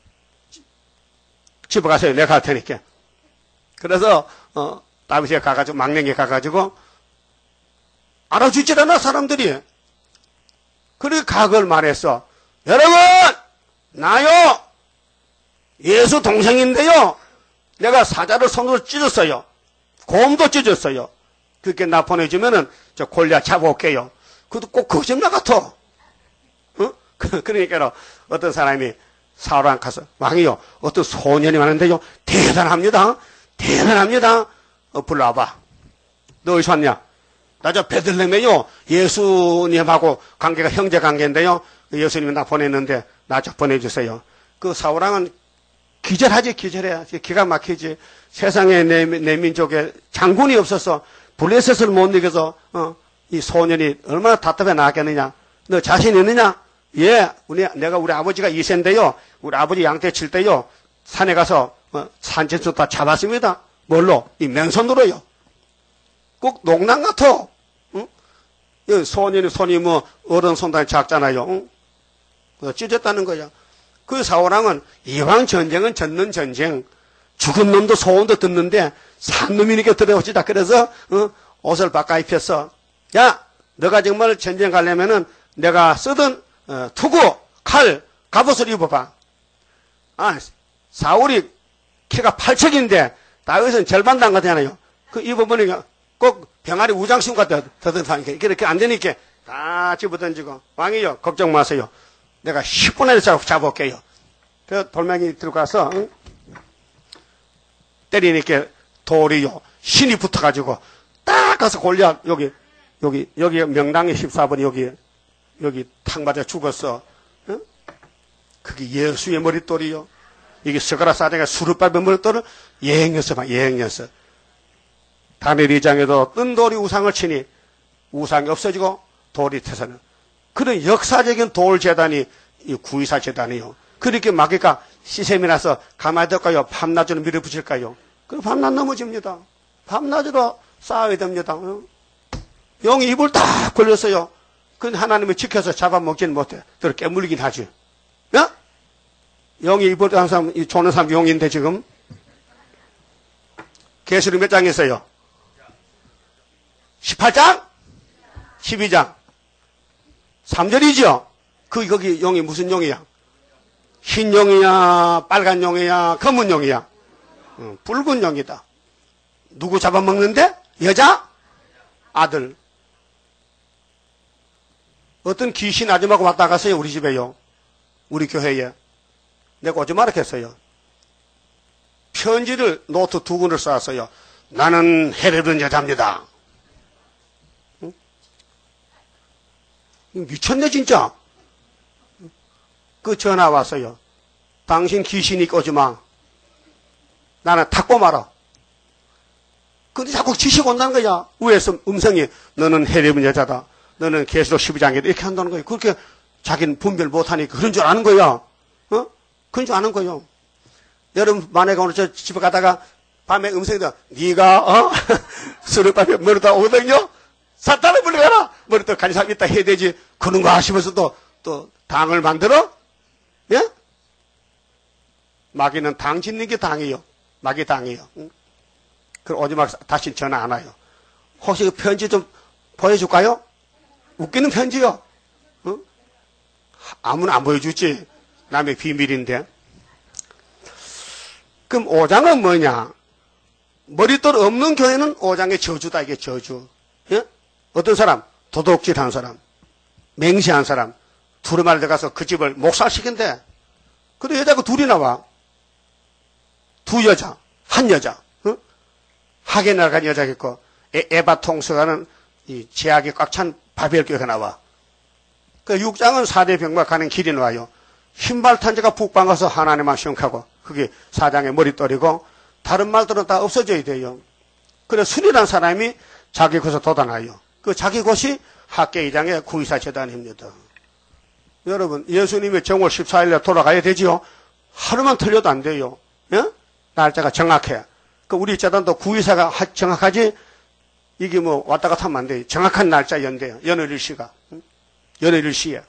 집에 가세요. 내가 갈 테니까. 그래서 다윗에 가가지고 망령에 가가지고 알아주질 않아 사람들이. 그리고 각을 말했어. 여러분 나요 예수 동생인데요 내가 사자를 손으로 찢었어요. 곰도 찢었어요. 그렇게 나 보내주면은 저 골리앗 잡아올게요. 그것도 꼭 거짓말 같아. 어? 그러니까 어떤 사람이 사울왕 가서 왕이요 어떤 소년이 왔는데요 대단합니다. 대단합니다. 불러와봐. 너 어디서 왔냐? 나 저 베들레헴에요 예수님하고 관계가 형제 관계인데요 예수님이 나 보냈는데 나 좀 보내주세요. 그 사울왕은 기절하지 기절해. 기가 막히지. 세상에 내 민족에 장군이 없어서 블레셋을 못 이겨서 이 소년이 얼마나 답답해 나왔겠느냐. 너 자신 있느냐? 예, 내가 우리 아버지가 이세인데요 우리 아버지 양떼 칠 때요 산에 가서 산짐승 다 잡았습니다. 뭘로? 이 맨손으로요. 꼭 농랑 같아. 응? 소년이 손이 뭐 어른 손단이 작잖아요. 응? 찢었다는 거야. 그 사울왕은 이왕 전쟁은 졌는 전쟁. 죽은 놈도 소원도 듣는데 산 놈이니까 들어오지다. 그래서 옷을 바꿔 입혔어. 야, 너가 정말 전쟁 가려면은 내가 쓰던 투구, 칼, 갑옷을 입어봐. 아, 사울이 키가 8척인데 다윗은 절반 단가되잖아요. 그 입어보니까 꼭 병아리 우장신 같다 더듬하니까 이렇게 안 되니까 다 집어던지고 왕이요 걱정 마세요. 내가 10분 안에 잡아올게요. 그 돌멩이 들어가서 때리니까 돌이요 신이 붙어가지고 딱 가서 골리앗 여기 명당의 14번 여기 탁 맞아 죽었어. 응? 그게 예수의 머릿돌이요. 이게 스가랴 4장에 수르바벨 머릿돌을 예행연습. 다니엘 2장에도 뜬 돌이 우상을 치니 우상이 없어지고 돌이 태서는 그런 역사적인 돌 재단이 이 구이사 재단이요. 그렇게 막기가 시샘이 나서 가만히 둘까요? 밤낮으로 밀어붙일까요? 그럼 밤낮 넘어집니다. 밤낮으로 싸워야 됩니다. 영이 입을 딱 걸렸어요. 근데 하나님이 지켜서 잡아먹지는 못해. 들 깨물리긴 하지. 야? 영이 입을 한 사람, 조는 사람 용인데 지금. 계시록 몇 장 있어요? 18장? 12장. 3절이죠? 거기 용이 무슨 용이야? 흰 용이야? 빨간 용이야? 검은 용이야? 붉은 용이다. 누구 잡아먹는데? 여자? 아들. 어떤 귀신 아줌마가 왔다 갔어요, 우리 집에요. 우리 교회에. 내가 오지 말았겠어요. 편지를, 노트 2권을 써왔어요. 나는 헤르던 여자입니다. 응? 미쳤네, 진짜. 그 전화 왔어요. 당신 귀신이 오지 마. 나는 탁고 말아. 근데 자꾸 지시고 온다는 거야. 위에서 음성이 너는 헤르던 여자다. 너는 계시록 12장에 이렇게 한다는 거예요. 그렇게 자기는 분별 못하니까 그런 줄 아는 거야. 그런 줄 아는 거예요. 여러분 만약에 오늘 저 집에 가다가 밤에 음성이 다 네가 수르바벨 머리다 오거든요. 사탄을 불러가라. 머리도 가진 사람 있다 해야 되지. 그런 거 하시면서 또 당을 만들어? 예? 마귀는 당 짓는 게 당이에요. 마귀 당이에요. 그럼 오지 마. 다시 전화 안 와요. 혹시 그 편지 좀 보여줄까요? 웃기는 편지요. 아무나 안 보여주지. 남의 비밀인데. 그럼 5장은 뭐냐? 머릿돌 없는 교회는 5장의 저주다, 이게 저주. 예? 어떤 사람? 도둑질한 사람, 맹세한 사람, 두루마리 들어가서 그 집을 목살시킨대. 근데 여자가 둘이 나와. 두 여자, 한 여자. 어? 학에 나간 여자가 있고, 에바 통수가는 이 제약이 꽉 찬 바벨 교회가 나와. 그 6장은 4대 병마 가는 길이 나와요. 흰발 탄자가 북방 가서 하나님만 시험하고, 그게 4장의 머릿돌이고, 다른 말들은 다 없어져야 돼요. 그래, 순이란 사람이 자기 곳에 돋아나요. 그 자기 곳이 학계 2장의 구의사 재단입니다. 여러분, 예수님이 정월 14일에 돌아가야 되지요? 하루만 틀려도 안 돼요. 예? 날짜가 정확해. 그 우리 재단도 구의사가 정확하지, 이게 뭐 왔다 갔다 하면 안 돼요. 정확한 날짜 연대요. 연월일시가. 연월일시에.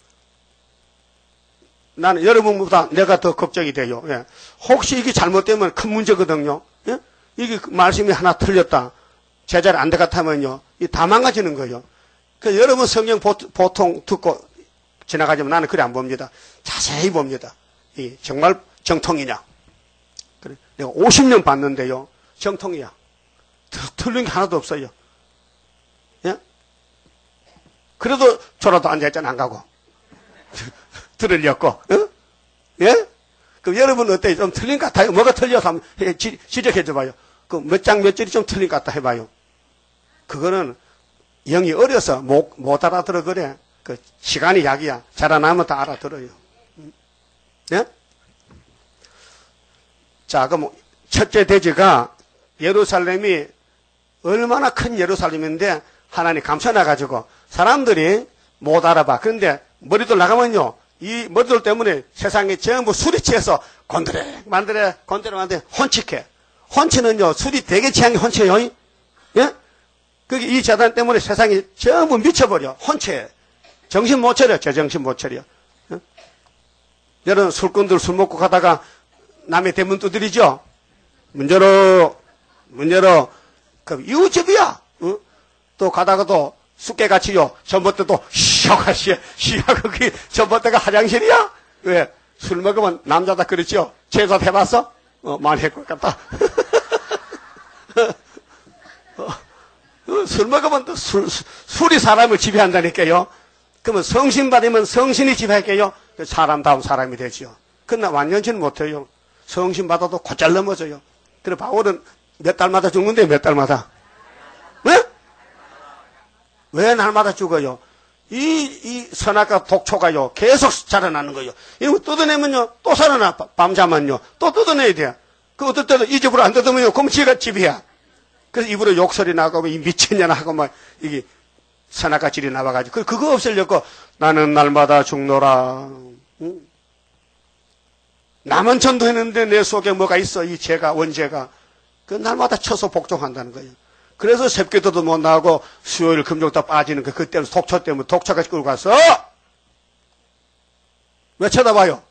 나는 여러분보다 내가 더 걱정이 돼요. 예. 혹시 이게 잘못되면 큰 문제거든요. 예? 이게 말씀이 하나 틀렸다. 제자리 안 들어갔다면요. 이 다 망가지는 거예요. 그 여러분 성경 보통 듣고 지나가지만 나는 그래 안 봅니다. 자세히 봅니다. 이 정말 정통이냐. 그래. 내가 50년 봤는데요. 정통이야. 틀린 게 하나도 없어요. 예? 그래도 저라도 앉아있잖아, 안 가고. 들으려고. 어? 예? 그럼 여러분 어때요? 좀 틀린 것 같아요? 뭐가 틀려서 한번 지적해 줘봐요. 그 몇 장 몇 절이 좀 틀린 것 같다 해봐요. 그거는 영이 어려서 못 알아들어 그래. 그 시간이 약이야. 자라나면 다 알아들어요. 예? 자, 그럼 첫째 대지가 예루살렘이 얼마나 큰 예루살렘인데 하나님 감춰놔가지고 사람들이 못 알아봐. 그런데 머리들 나가면요. 이 머리들 때문에 세상에 전부 술이 취해서 곤드레 만드레 혼칙해. 혼치는요. 술이 되게 취한 게 혼치해요. 예? 그게 이 재단 때문에 세상이 전부 미쳐버려. 혼치해. 정신 못 차려. 제정신 못 차려. 예? 여러분 술꾼들 술 먹고 가다가 남의 대문 두드리죠. 문제로 그 이웃집이야. 어? 또 가다가도 숙개같이요. 전봇대도 시하고 그게 전봇대가 화장실이야? 왜? 술 먹으면 남자다 그랬죠? 제사 해봤어? 많이 했을 것 같다. 술 먹으면 또 술이 사람을 지배한다니까요. 그러면 성신 받으면 성신이 지배할게요. 사람다운 사람이 되죠. 그러나 완전치는 못해요. 성신 받아도 곧잘 넘어져요. 그래 바울은 몇 달마다 죽는데 몇 달마다? 왜? 왜 날마다 죽어요? 이 선악과 독초가요, 계속 자라나는 거예요. 이거 뜯어내면요, 또 살아나, 밤잠은요, 또 뜯어내야 돼. 그 어떨 때도 이 집으로 안 뜯으면요, 그럼 지가 집이야. 그래서 입으로 욕설이 나고, 이 미쳤냐나 하고 막, 이게 선악과 질이 나와가지고, 그거 없애려고 나는 날마다 죽노라. 응? 남은 전도했는데 내 속에 뭐가 있어, 이 죄가, 원죄가. 그 날마다 쳐서 복종한다는 거예요. 그래서 새벽기도도 못 나가고 수요일 금요일 빠지는 거 그때는 독초 때문에 독초까지 끌고 가서 왜 쳐다봐요?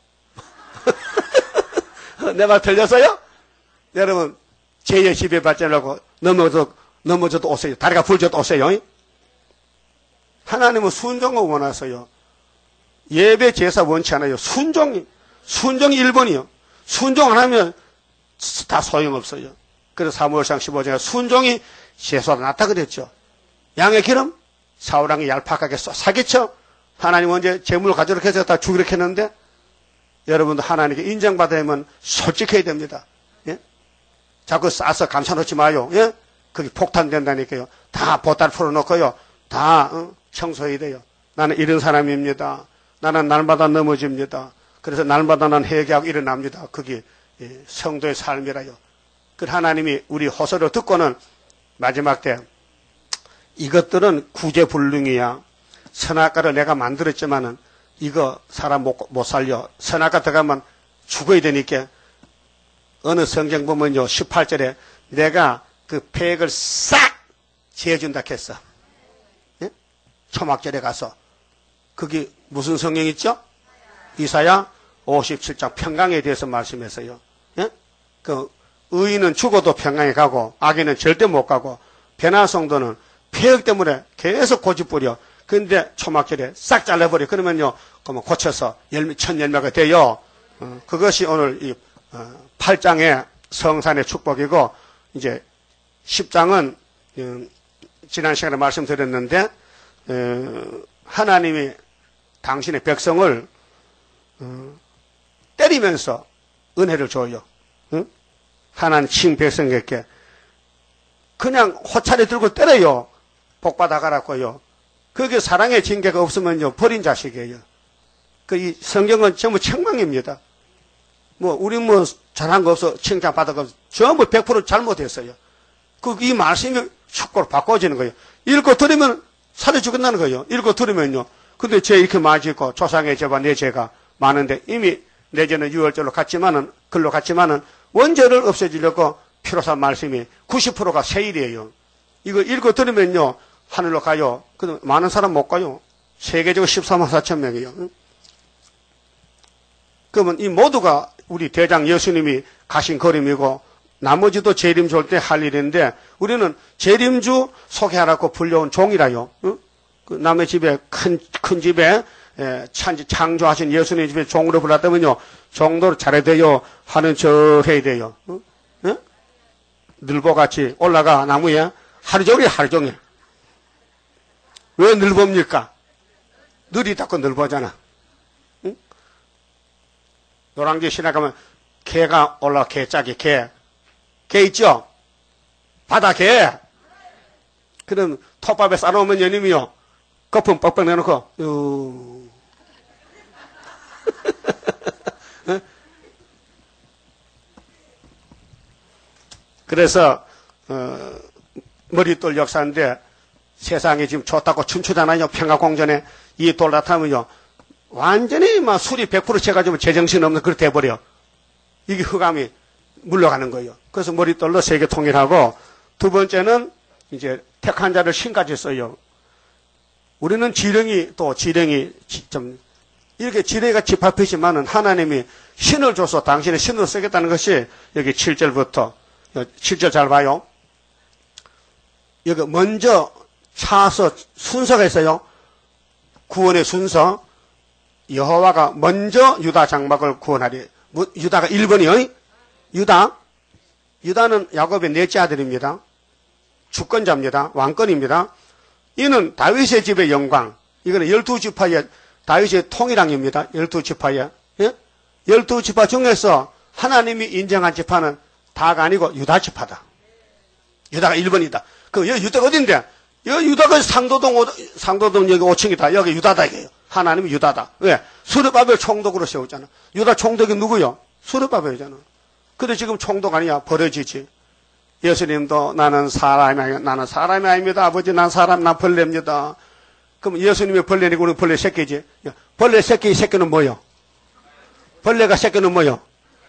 내 말 들렸어요? 여러분 죄의 지배 받지 않으려고 넘어져도 오세요. 다리가 부러져도 오세요. 하나님은 순종을 원하세요. 예배 제사 원치 않아요. 순종이 1번이요. 순종 안 하면 다 소용없어요. 그래서 사무엘상 15장에 순종이 죄수가 낫다 그랬죠. 양의 기름 사울왕이 얄팍하게 사기쳐 하나님 언제 재물을 가져오게 해서 다 죽이려 했는데 여러분도 하나님께 인정받으면 솔직해야 됩니다. 예? 자꾸 싸서 감싸놓지 마요. 예? 그게 폭탄된다니까요. 다 보따리 풀어놓고요. 다 청소해야 돼요. 나는 이런 사람입니다. 나는 날마다 넘어집니다. 그래서 날마다 난 회개하고 일어납니다. 그게 성도의 삶이라요. 그 하나님이 우리 호소를 듣고는 마지막 때 이것들은 구제불능이야. 선악과를 내가 만들었지만은 이거 사람 못 살려. 선악과 들어가면 죽어야 되니까 어느 성경 보면요 18절에 내가 그 폐액을 싹 지어준다 했어. 예? 초막절에 가서 그게 무슨 성경 있죠? 이사야 57장 평강에 대해서 말씀했어요. 예? 그 의인은 죽어도 평강에 가고 악인은 절대 못 가고 변화 성도는 폐역 때문에 계속 고집부려. 근데 초막절에 싹 잘라버려. 그러면요, 그러면 고쳐서 천 열매가 돼요. 그것이 오늘 이 8장의 성산의 축복이고 이제 10장은 지난 시간에 말씀드렸는데 하나님이 당신의 백성을 때리면서 은혜를 줘요. 하나님 친 백성에게 그냥 호차례 들고 때려요. 복 받아가라고요. 그게 사랑의 징계가 없으면요 버린 자식이에요. 이 성경은 전부 책망입니다. 우리 잘한 거 없어 칭찬 받은 거 없어 전부 100% 잘못했어요. 이 말씀이 축구로 바꿔지는 거예요. 읽고 들으면 살아 죽는다는 거예요. 읽고 들으면요. 근데 죄 이렇게 많이 짓고 조상의 죄와 내 죄가 많은데 이미 내 죄는 유월절로 갔지만은 글로 갔지만은 원죄를 없애주려고 피로 산 말씀이 90%가 세일이에요. 이거 읽고 들으면요 하늘로 가요. 근데 많은 사람 못 가요. 세계적으로 14만 4천 명이요. 그러면 이 모두가 우리 대장 예수님이 가신 걸음이고 나머지도 재림 줄 때 할 일인데 우리는 재림주 소개하라고 불려온 종이라요. 남의 집에 큰 집에 창조하신 예수님 집에 종으로 불렀다면요 종도로 잘해야 돼요. 하는 저 해야 돼요. 늘보같이 올라가 나무에 하루 종일 왜 늘봅니까? 늘이 닦고 늘보잖아. 노랑지 신화 가면 개가 올라가 개짝이 개 있죠? 바다 개. 그럼 톱밥에 싸놓으면 연임이요. 거품 뻑뻑 내놓고 그래서 머릿돌 역사인데 세상에 지금 좋다고 춤추잖아요. 평화공전에 이 돌 나타나면요. 완전히 막 술이 100% 채가지고 제정신 없는 그렇게 돼버려. 이게 흑암이 물러가는 거예요. 그래서 머릿돌로 세계 통일하고 두 번째는 이제 택한 자를 신까지 써요. 우리는 지령이 좀 이렇게 지령이가 집합이지만은 하나님이 신을 줘서 당신의 신으로 쓰겠다는 것이 여기 7절부터 7절 잘 봐요. 여기 먼저 차서 순서가 있어요. 구원의 순서. 여호와가 먼저 유다 장막을 구원하리. 유다가 1번이요. 유다는 야곱의 넷째 아들입니다. 주권자입니다. 왕권입니다. 이는 다윗의 집의 영광. 이거는 12지파의 다윗의 통일왕입니다. 12지파의. 예? 12지파 중에서 하나님이 인정한 지파는 다가 아니고 유다 지파다. 유다가 1번이다. 유다가 어딘데? 유다가 상도동 여기 5층이다. 여기 유다다 이게요. 하나님이 유다다. 왜? 스룹바벨 총독으로 세우잖아. 유다 총독이 누구요? 스룹바벨이잖아. 근데 지금 총독 아니야. 버려지지. 예수님도 나는 사람이 아닙니다. 아버지 난 벌레입니다. 그럼 예수님이 벌레니까 우리는 벌레 새끼지. 벌레 새끼는 뭐요? 벌레가 새끼는 뭐요?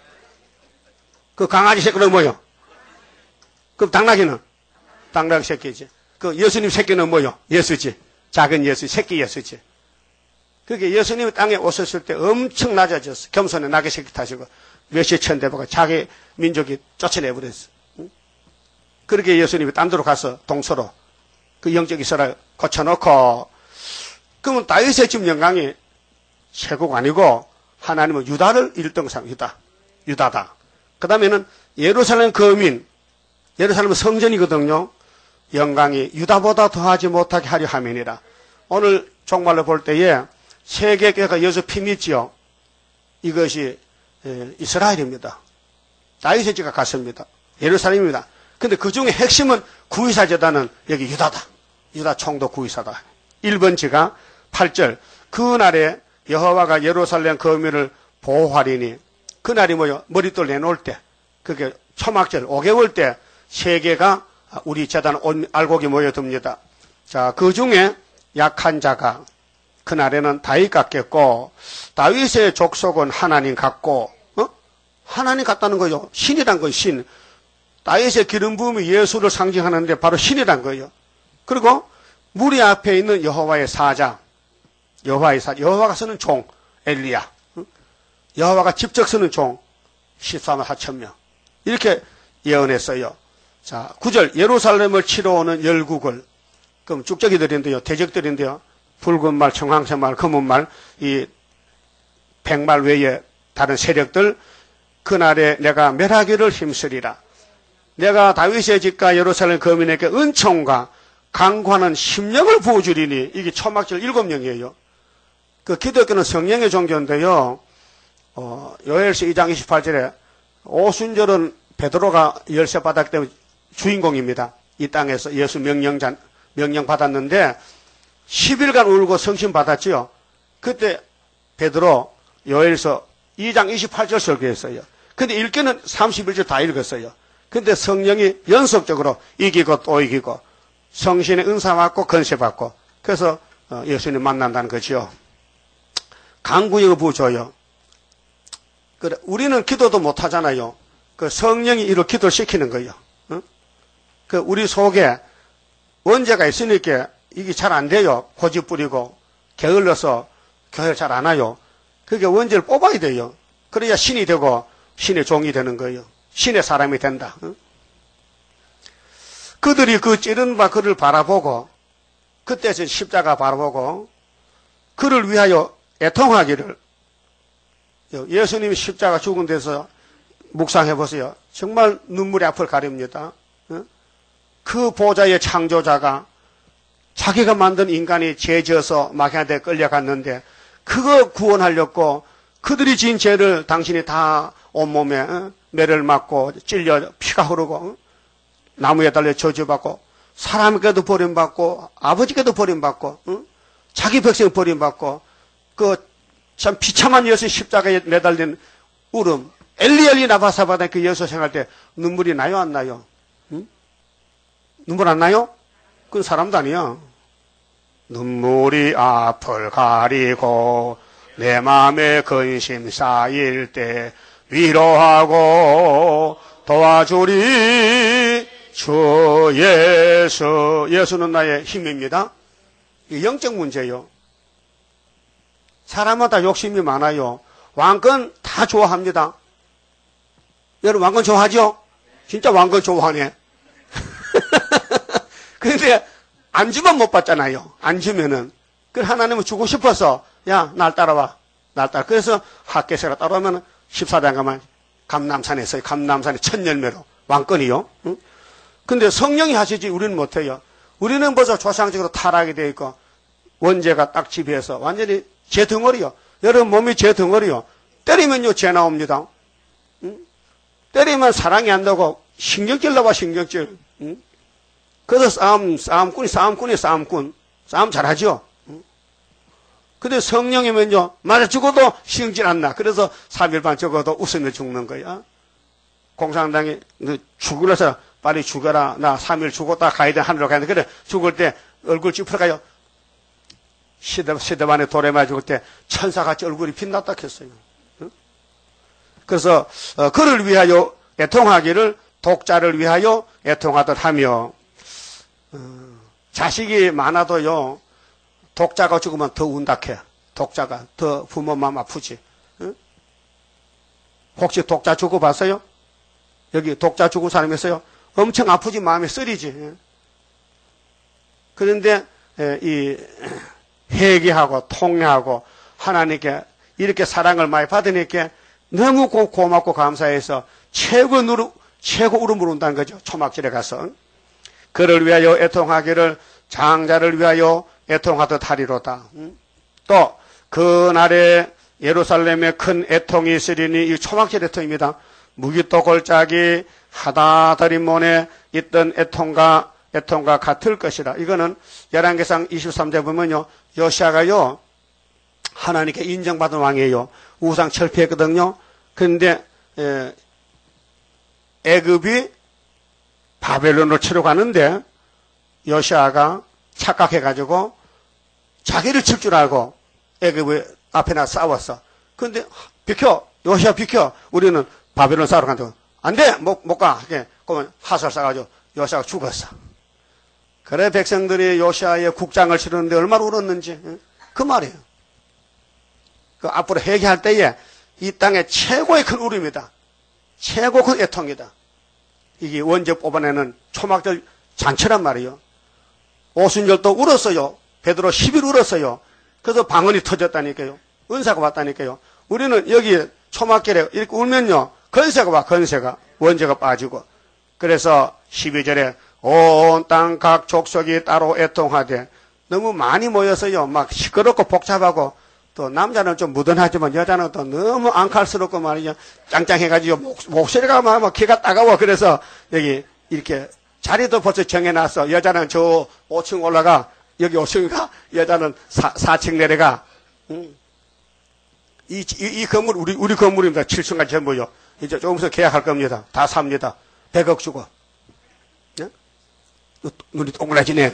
그 강아지 새끼는 뭐요? 그럼 당나귀는? 당나귀 새끼지. 그 예수님 새끼는 뭐요? 예수지. 작은 예수, 새끼 예수지. 그게 예수님이 땅에 오셨을 때 엄청 낮아졌어. 겸손에 나귀 새끼 타시고 몇십 천대보가 자기 민족이 쫓아내버렸어. 그렇게 예수님이 딴 데로 가서 동서로 그 영적 이스라엘 고쳐놓고 그러면 다윗의 집 영광이 최고가 아니고 하나님은 유다를 1등상 유다다. 그 다음에는 예루살렘 거민 예루살렘은 성전이거든요. 영광이 유다보다 더하지 못하게 하려 함이니라. 오늘 종말로 볼 때에 세계교회가 여기서 피밌지요. 이것이 이스라엘입니다. 다윗의 집가 같습니다. 예루살렘입니다. 근데 그 중에 핵심은 구의사 제단은 여기 유다다. 유다 총독 구의사다. 1번 지가 8절. 그날에 여호와가 예루살렘 거민을 보호하리니 그날이 뭐요? 머릿돌 내놓을 때 그게 초막절 5개월 때 세계가 우리 제단 알곡이 모여듭니다. 자, 그 중에 약한 자가 그날에는 다윗 같겠고 다윗의 족속은 하나님 같고 하나님 같다는 거요. 신이란 거예요. 신. 다윗의 기름 부음이 예수를 상징하는데 바로 신이란 거예요. 그리고 무리 앞에 있는 여호와의 사자. 여호와가 쓰는 종 엘리야. 여호와가 직접 쓰는 종 14만 4천 명. 이렇게 예언했어요. 자, 9절 예루살렘을 치러 오는 열국을 그럼 쭉저기들인데요. 대적들인데요. 붉은 말, 청황색 말, 검은 말, 이 백말 외에 다른 세력들 그날에 내가 멸하기를 힘쓰리라. 내가 다윗의 집과 예루살렘 거민에게 은총과 강구하는 심령을 부어주리니, 이게 초막절 7명이에요. 그 기독교는 성령의 종교인데요. 요엘서 2장 28절에 오순절은 베드로가 열쇠 받았기 때문에 주인공입니다. 이 땅에서 예수 명령 받았는데 10일간 울고 성신 받았지요. 그때 베드로 요엘서 2장 28절 설교했어요. 근데 읽기는 31절 다 읽었어요. 근데 성령이 연속적으로 이기고 또 이기고 성신의 은사 받고 건세 받고, 그래서 예수님 만난다는 거죠. 강구역을 부어줘요. 그래, 우리는 기도도 못 하잖아요. 그 성령이 이로 기도를 시키는 거예요. 그 우리 속에 원죄가 있으니까 이게 잘 안 돼요. 고집 부리고 게을러서 교회를 잘 안 와요. 그게 원죄를 뽑아야 돼요. 그래야 신이 되고 신의 종이 되는 거예요. 신의 사람이 된다. 그들이 그 찌른 바 그를 바라보고, 그때 십자가 바라보고 그를 위하여 애통하기를. 예수님이 십자가 죽은 데서 묵상해 보세요. 정말 눈물이 앞을 가립니다. 그 보좌의 창조자가 자기가 만든 인간이 죄 지어서 마귀한테 끌려갔는데 그거 구원하려고 그들이 지은 죄를 당신이 다 온몸에 매를 맞고 찔려 피가 흐르고 나무에 달려 저주받고 사람에게도 버림받고 아버지께도 버림받고 자기 백성이 버림받고 그 참 비참한 예수 십자가에 매달린 울음, 엘리 나바사바다 그 예수 생활 때 눈물이 나요 안 나요? 눈물 안 나요? 그건 사람도 아니야. 눈물이 앞을 가리고 내 마음에 근심 쌓일 때 위로하고 도와주리 주 예수. 예수는 나의 힘입니다. 이 영적 문제요. 사람마다 욕심이 많아요. 왕권 다 좋아합니다. 여러분 왕권 좋아하죠? 진짜 왕권 좋아하네. 그런데 안 주면 못 받잖아요. 안 주면은. 그 하나님은 주고 싶어서 야 날 따라와. 날 따라. 그래서 학개세가 따라오면 14장 가면 감남산에 있어요. 감남산에 첫 열매로 왕권이요. 응? 근데 성령이 하시지 우리는 못해요. 우리는 벌써 조상적으로 타락이 되어 있고 원죄가 딱 지배해서 완전히 죄 덩어리요. 여러분 몸이 죄 덩어리요. 때리면요 죄 나옵니다. 응? 때리면 사랑이 안 나고 신경질 나와 신경질. 응? 그래서 싸움꾼. 싸움 잘하죠. 응? 근데 성령이면요 맞아 죽어도 신경질 안 나. 그래서 3일반 적어도 웃으며 죽는 거야. 공산당이 죽으려서 빨리 죽어라. 나 3일 죽었다 가야 돼. 하늘로 가야 돼. 그래 죽을 때 얼굴 찌푸려가요. 시대반에 돌에 맞아 죽을 때 천사같이 얼굴이 빛났다 했어요. 응? 그래서 그를 위하여 애통하기를 독자를 위하여 애통하듯 하며, 자식이 많아도요 독자가 죽으면 더 운닥해. 독자가 더 부모 마음 아프지. 응? 혹시 독자 죽어 봤어요? 여기 독자 죽은 사람 있어요? 엄청 아프지. 마음이 쓰리지. 그런데 이 회개하고 통회하고 하나님께 이렇게 사랑을 많이 받으니까 너무 고맙고 감사해서 최고 울음을 운다는 거죠. 초막절에 가서. 그를 위하여 애통하기를 장자를 위하여 애통하듯 하리로다. 또 그날에 예루살렘에 큰 애통이 있으리니, 이 초막절 애통입니다. 무기또 골짜기 하다드림몬에 있던 애통과 같을 것이라. 이거는 열왕기상 23절 보면요 요시아가요 하나님께 인정받은 왕이에요. 우상 철폐했거든요. 그런데 애굽이 바벨론으로 치러 가는데 요시아가 착각해가지고 자기를 칠 줄 알고 애굽의 앞에 나 싸웠어. 그런데 비켜, 요시아 비켜, 우리는 바벨론 싸우러 간다고. 안 돼, 못 가. 그러면 화살 쏴가지고 요시아가 죽었어. 그래 백성들이 요시아의 국장을 치르는데 얼마나 울었는지. 그 말이에요. 그 앞으로 회개할 때에 이 땅의 최고의 큰 울음이다. 최고 큰 애통이다. 이게 원죄 뽑아내는 초막절 잔치란 말이에요. 오순절도 울었어요. 베드로 10일 울었어요. 그래서 방언이 터졌다니까요. 은사가 왔다니까요. 우리는 여기 초막절에 이렇게 울면요 건세가 와. 건세가. 원죄가 빠지고. 그래서 12절에 온 땅 각 족속이 따로 애통하되 너무 많이 모여서요 막 시끄럽고 복잡하고 또 남자는 좀 무던하지만 여자는 또 너무 앙칼스럽고 말이죠 짱짱해가지고 목소리가 막 귀가 따가워. 그래서 여기 이렇게 자리도 벌써 정해놨어. 여자는 저 5층 올라가 여기 5층가 여자는 4층 내려가. 이 건물 우리 건물입니다. 7층까지 전부요. 이제 조금 있어 계약할 겁니다. 다 삽니다. 100억 주고. 네? 눈이 동그라지네.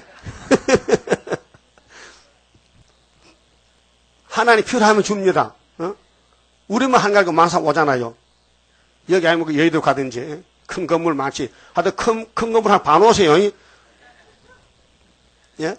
하나님 필요하면 줍니다. 우리만 한가지고 만사 오잖아요. 여기 아니면 여의도 가든지 큰 건물 많지. 하여튼 큰 건물 한 반 오세요. 예?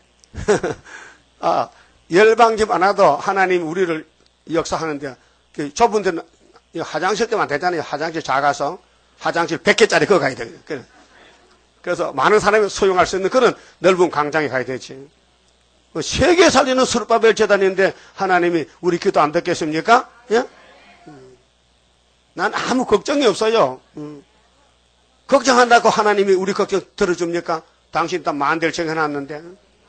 아, 열방집 안 와도 하나님 우리를 역사하는데 좁은 데는 화장실 때만 되잖아요. 화장실 작아서 화장실 100개짜리 그거 가야 돼요. 그래서 많은 사람이 소용할 수 있는 그런 넓은 광장에 가야 되지. 세계 살리는 스룹바벨 재단인데 하나님이 우리 기도 안 듣겠습니까? 예? 난 아무 걱정이 없어요. 걱정한다고 하나님이 우리 걱정 들어줍니까? 당신 다 만대를 정해놨는데.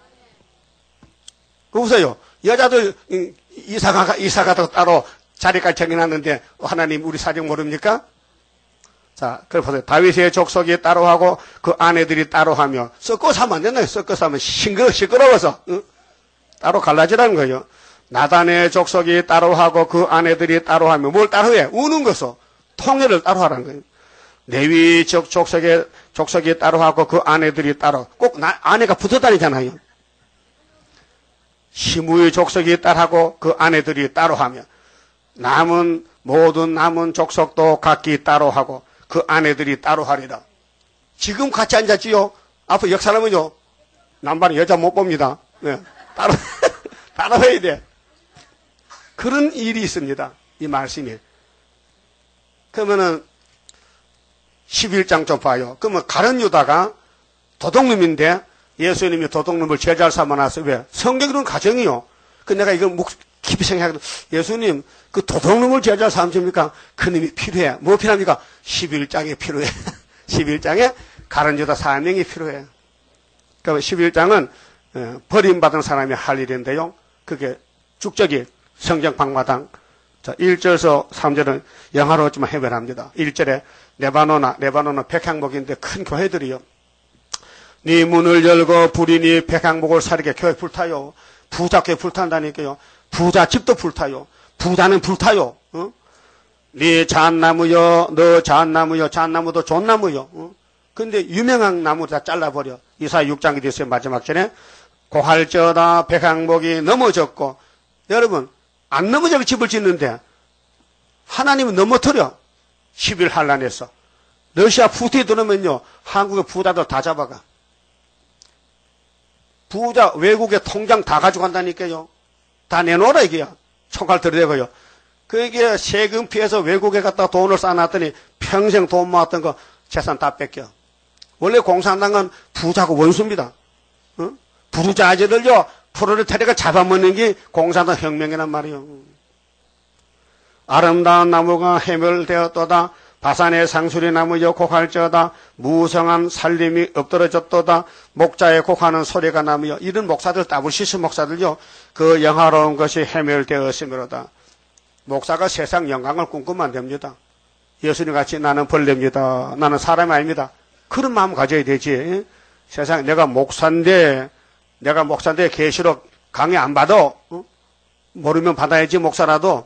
그 보세요. 여자들 이사가도 따로 자리까지 정해놨는데 하나님 우리 사정 모릅니까? 자, 그래 보세요. 다윗의 족속이 따로 하고 그 아내들이 따로 하며 섞어서 하면 안 되나요? 섞어서 하면 시끄러워서 따로 갈라지라는 거예요. 나단의 족속이 따로 하고 그 아내들이 따로 하며 뭘 따로 해? 우는 것을 통일을 따로 하라는 거예요. 레위 족속이 따로 하고 그 아내들이 따로 꼭 아내가 붙어 다니잖아요. 시므의 족속이 따로하고 그 아내들이 따로 하며 모든 남은 족속도 각기 따로 하고 그 아내들이 따로 하리라. 지금 같이 앉았지요. 앞으로 역사하면요 남반은 여자 못 봅니다. 네. 따로 해야 돼. 그런 일이 있습니다. 이 말씀이. 그러면은 11장 좀 봐요. 그러면 가룟 유다가 도둑놈인데 예수님이 도둑놈을 제자를 삼아놨어요. 왜? 성경으로는 가정이요. 그 내가 이걸 깊이 생각하거든. 예수님 그 도둑놈을 제자를 삼십니까? 그 놈이 필요해. 뭐 필요합니까? 11장에 필요해. 11장에 가룟 유다 사명이 필요해. 그러면 11장은 버림받은 사람이 할 일인데요. 그게 축적이 성경 방마당. 자, 1절에서 3절은 영화로웠지만 해변합니다. 1절에 레바논은 백향목인데 큰 교회들이요. 네 문을 열고 불이니 백향목을 사리게 교회 불타요. 부자 교회 불탄다니까요. 부자 집도 불타요. 부자는 불타요. 네 잣나무요. 너 잣나무요. 잣나무도 존나무요. 근데 유명한 나무 다 잘라버려. 이사야 6장이 됐어요. 마지막 전에. 고할저다 백향목이 넘어졌고 여러분 안 넘어져서 집을 짓는데 하나님은 넘어뜨려. 11한란에서 러시아 푸틴이 들어오면요 한국의 부자들 다 잡아가. 부자 외국의 통장 다 가져간다니까요. 다 내놓으라 이게야. 총칼 들이대고요. 그게 세금 피해서 외국에 갖다 돈을 쌓아놨더니 평생 돈 모았던 거 재산 다 뺏겨. 원래 공산당은 부자고 원수입니다. 부자들요 프롤레타리아가 잡아먹는 게 공산당 혁명이란 말이에요. 아름다운 나무가 해멸되었도다. 바산의 상수리 나무여 곡할지어다. 무성한 살림이 엎드러졌도다. 목자의 곡하는 소리가 나무여. 이런 목사들 따블시스 목사들요 그 영화로운 것이 해멸되었으므로다. 목사가 세상 영광을 꿈꾸면 안 됩니다. 예수님 같이 나는 벌레입니다. 나는 사람이 아닙니다. 그런 마음 가져야 되지. 세상 내가 목사인데 계시록 강의 안 받아. 모르면 받아야지 목사라도.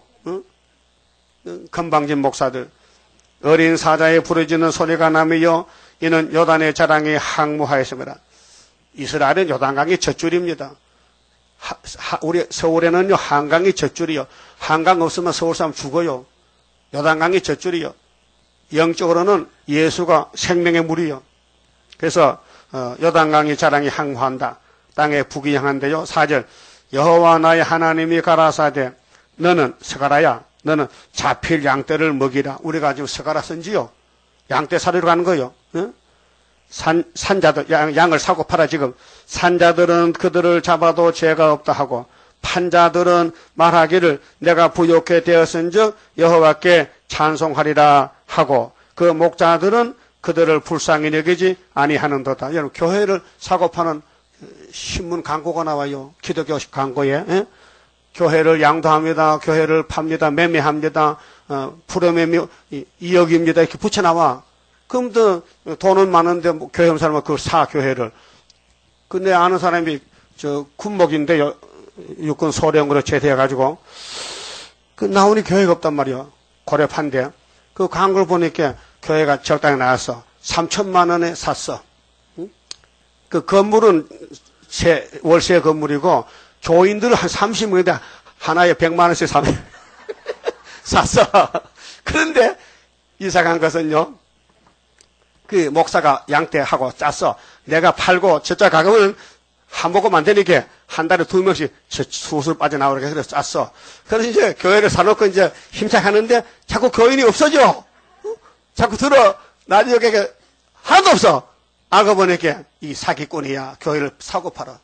건방진 목사들. 어린 사자의 부르짖는 소리가 나며 이는 요단의 자랑이 항무하였습니다. 이스라엘은 요단강이 젖줄입니다. 우리 서울에는요 한강이 젖줄이요. 한강 없으면 서울 사람 죽어요. 요단강이 젖줄이요. 영적으로는 예수가 생명의 물이요. 그래서 요단강이 자랑이 항무한다. 땅에 북이 향한데요. 4절 여호와 나의 하나님이 가라사대 너는 스가라야 너는 잡힐 양떼를 먹이라. 우리가 지금 스가라 선지요. 양떼 사리러 가는 거요. 응? 산자들 양을 사고 팔아 지금. 산자들은 그들을 잡아도 죄가 없다 하고 판자들은 말하기를 내가 부욕해 되었은즉 여호와께 찬송하리라 하고 그 목자들은 그들을 불쌍히 여기지 아니하는도다. 여러분, 교회를 사고 파는 신문 광고가 나와요. 기독교 광고에. 예? 교회를 양도합니다. 교회를 팝니다. 매매합니다. 프로매매 2억입니다. 이렇게 붙여나와. 그럼 또 돈은 많은데 뭐 교회 온 사람은 그걸 사, 교회를. 근데 아는 사람이 저 군목인데 육군 소령으로 제대해가지고 그 나오니 교회가 없단 말이야. 고려판대. 그 광고를 보니까 교회가 적당히 나왔어. 3천만 원에 샀어. 그 건물은 월세 건물이고 교인들은 한 30명인데 하나에 100만 원씩 샀어. 그런데 이상한 것은요. 그 목사가 양떼하고 짰어. 내가 팔고 저쪽 가격을 한 모금 안 되니까 한 달에 2명씩 수술 빠져나오게 해서 짰어. 그래서 이제 교회를 사놓고 이제 힘차게 하는데 자꾸 교인이 없어져. 자꾸 들어. 나중에 하나도 없어. 알고 보니까 이 사기꾼이야. 교회를 사고 팔아.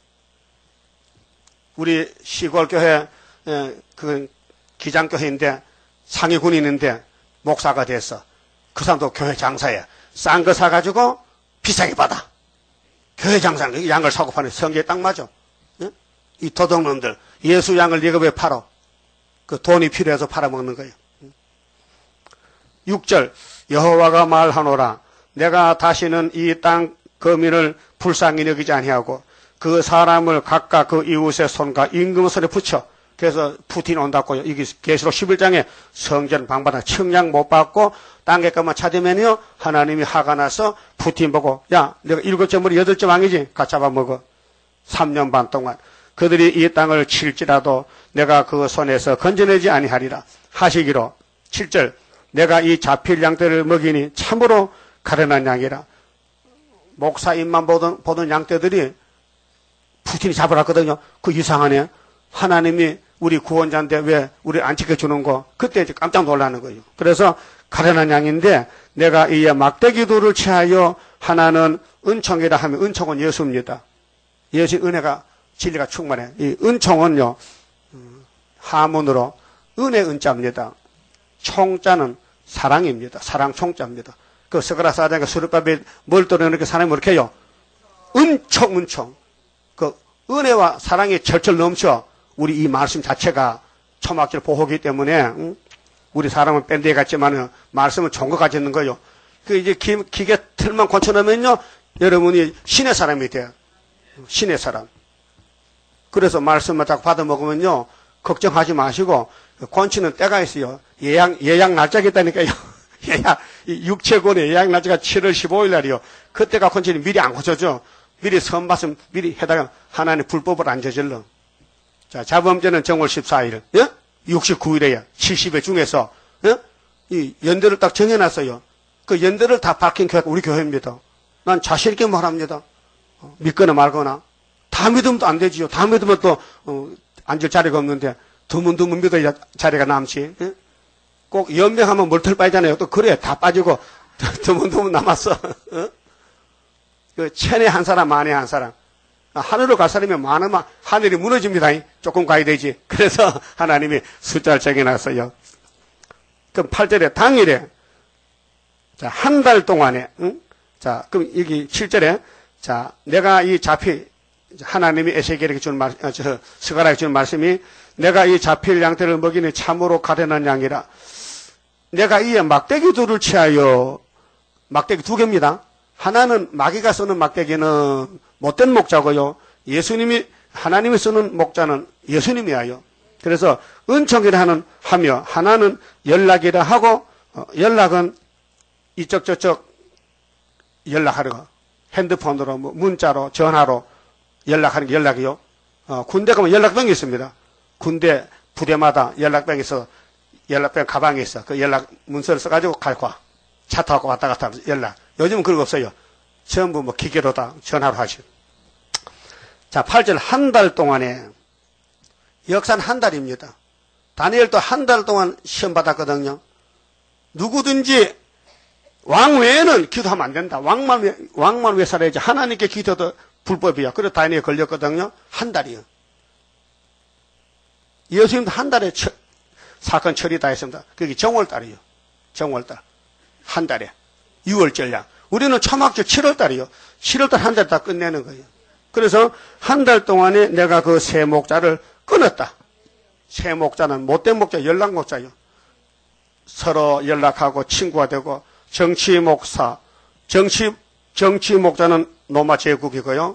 우리 시골 교회 그 기장교회인데 상위군이 있는데 목사가 됐어. 그 사람도 교회 장사야. 싼 거 사가지고 비싸게 받아. 교회 장사는 양을 사고 파는 성경에 딱 맞아. 예? 이 도둑놈들 예수 양을 네가 왜 팔아? 그 돈이 필요해서 팔아먹는 거예요. 6절 여호와가 말하노라 내가 다시는 이 땅 거민을 불쌍히 여기지 아니하고 그 사람을 각각 그 이웃의 손과 임금손에 붙여. 그래서 푸틴 온다고요. 이게 계시록 11장에 성전 방바닥 청량 못 받고 땅에 것만 찾으면요 하나님이 화가 나서 푸틴 보고 야 내가 7점 우리 8점 왕이지 같이 잡아먹어. 3년 반 동안 그들이 이 땅을 칠지라도 내가 그 손에서 건져내지 아니하리라 하시기로. 7절 내가 이 잡힐 양떼를 먹이니 참으로 가련한 양이라. 목사 입만 보던 양떼들이 푸틴이 잡으라거든요. 그 이상하네. 하나님이 우리 구원자인데 왜 우리 안 지켜주는 거. 그때 이제 깜짝 놀라는 거예요. 그래서 가련한 양인데 내가 이에 막대기도를 취하여 하나는 은총이라 하면 은총은 예수입니다. 예수 은혜가 진리가 충만해. 이 은총은요 하문으로 은혜 은자입니다. 총자는 사랑입니다. 사랑 총자입니다. 그 스가랴 4장에 수르바벨 뭘 떠내놓게 사람이 이렇게 해요. 은총. 그 은혜와 사랑이 철철 넘쳐. 우리 이 말씀 자체가 초막절 보호기 때문에 우리 사람은 밴드에 갔지만 말씀은 좋은 거 가지는 거예요. 그 이제 기계 틀만 고쳐놓으면요 여러분이 신의 사람이 돼요. 신의 사람. 그래서 말씀만 자꾸 받아 먹으면요 걱정하지 마시고 권치는 때가 있어요. 예약 날짜가 있다니까요. 육체권의 예약 날짜가 7월 15일 날이요. 그때가 권치는 미리 안 고쳐져. 미리 선받음 미리 해다가 하나님 불법을 안 저질러. 자, 자범죄는 정월 14일, 예? 69일에야 70회 중에서, 예? 이 연대를 딱 정해놨어요. 그 연대를 다 밝힌 교회가 우리 교회입니다. 난 자신있게 말합니다. 믿거나 말거나. 다 믿으면 또 안 되지요. 다 믿으면 또, 앉을 자리가 없는데, 드문드문 믿어야 자리가 남지. 예? 꼭 연명하면 멀털 빠지잖아요. 또 그래, 다 빠지고, 드문드문 남았어. 어? 그, 천에 한 사람, 만에 한 사람. 하늘로 갈 사람이 많으면 하늘이 무너집니다. 조금 가야 되지. 그래서 하나님이 숫자를 정해놨어요. 그럼 8절에 당일에, 자, 한 달 동안에, 응? 자, 그럼 여기 7절에, 자, 내가 이 잡힐, 하나님이 에세겔에게 준 스가랴에게 준 말씀이 내가 이 잡힐 양떼를 먹이니 참으로 가련한 양이라. 내가 이에 막대기 둘을 취하여, 막대기 2개입니다. 하나는 마귀가 쓰는 막대기는 못된 목자고요. 하나님이 쓰는 목자는 예수님이에요. 그래서 은총이라 하며 하나는 연락이라 하고 연락은 이쪽 저쪽 연락하려 핸드폰으로 문자로 전화로 연락하는 게 연락이요. 군대 가면 연락병이 있습니다. 군대 부대마다 연락병이 있어. 연락병 가방에 있어. 그 연락 문서를 써가지고 갈고 차 타고 왔다 갔다 하면서 연락. 요즘은 그런 거 없어요. 전부 기계로 다 전화로 하죠. 자, 8절 한 달 동안에 역사는 한 달입니다. 다니엘도 한 달 동안 시험 받았거든요. 누구든지 왕 외에는 기도하면 안 된다. 왕만 위해 살아야지. 하나님께 기도도 불법이야. 그래서 다니엘 걸렸거든요. 한 달이요. 예수님도 한 달에 사건 처리 다 했습니다. 그게 정월달이요. 정월달. 한 달에. 6월절량. 우리는 초막절 7월달이요. 7월달 한 달 다 끝내는 거예요. 그래서 한 달 동안에 내가 그 새 목자를 끊었다. 새 목자는 못된 목자, 연락 목자요. 서로 연락하고 친구가 되고, 정치 목사, 정치 목자는 로마 제국이고요.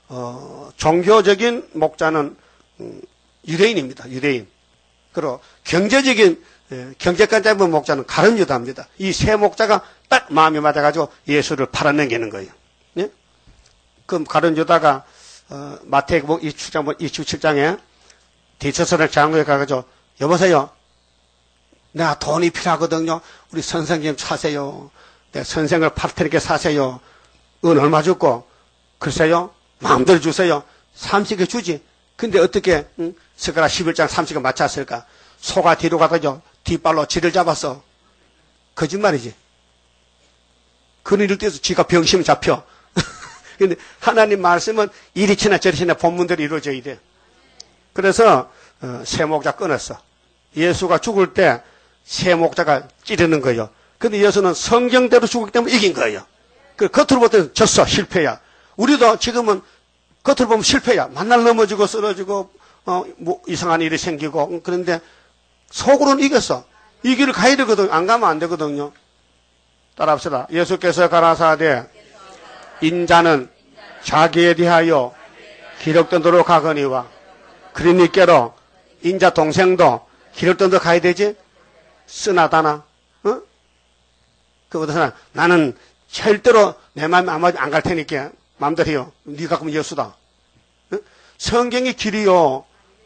종교적인 목자는 유대인입니다. 유대인. 그리고 경제적인 경제관 잡은 목자는 가룟 유다입니다. 이 세 목자가 딱 마음이 맞아가지고 예수를 팔아넘기는 거예요. 예? 그럼 가룟 유다가 마태복음 27장에 디처스를 장로에 가가지고 여보세요. 내가 돈이 필요하거든요. 우리 선생님 사세요. 내 선생을 팔 테니까 사세요. 은 얼마 줬고? 글쎄요. 마음대로 주세요. 30개 주지. 근데 어떻게 스가랴 11장 30개 맞췄을까? 소가 뒤로 가가지고 뒷발로 쥐를 잡았어. 거짓말이지. 그런 일을 떼서 쥐가 병심을 잡혀. 근데 하나님 말씀은 이리치나 저리치나 본문대로 이루어져야 돼. 그래서 새 목자 끊었어. 예수가 죽을 때 새 목자가 찌르는 거예요. 근데 예수는 성경대로 죽었기 때문에 이긴 거예요. 그 겉으로 볼 때는 졌어. 실패야. 우리도 지금은 겉으로 보면 실패야. 만날 넘어지고 쓰러지고 뭐 이상한 일이 생기고 그런데 속으로는 이겼어. 이 길을 가야 되거든. 안 가면 안 되거든요. 따라합시다. 예수께서 가라사대 인자는 자기에 대하여 기록된 대로 가거니와 그러니께로 인자 동생도 기록된 대로 가야 되지? 쓰나다나 어? 그보다 나는 절대로 내 마음에 안 갈 테니까 마음대로 해요. 네가 그러면 예수다. 어? 성경이 길이요.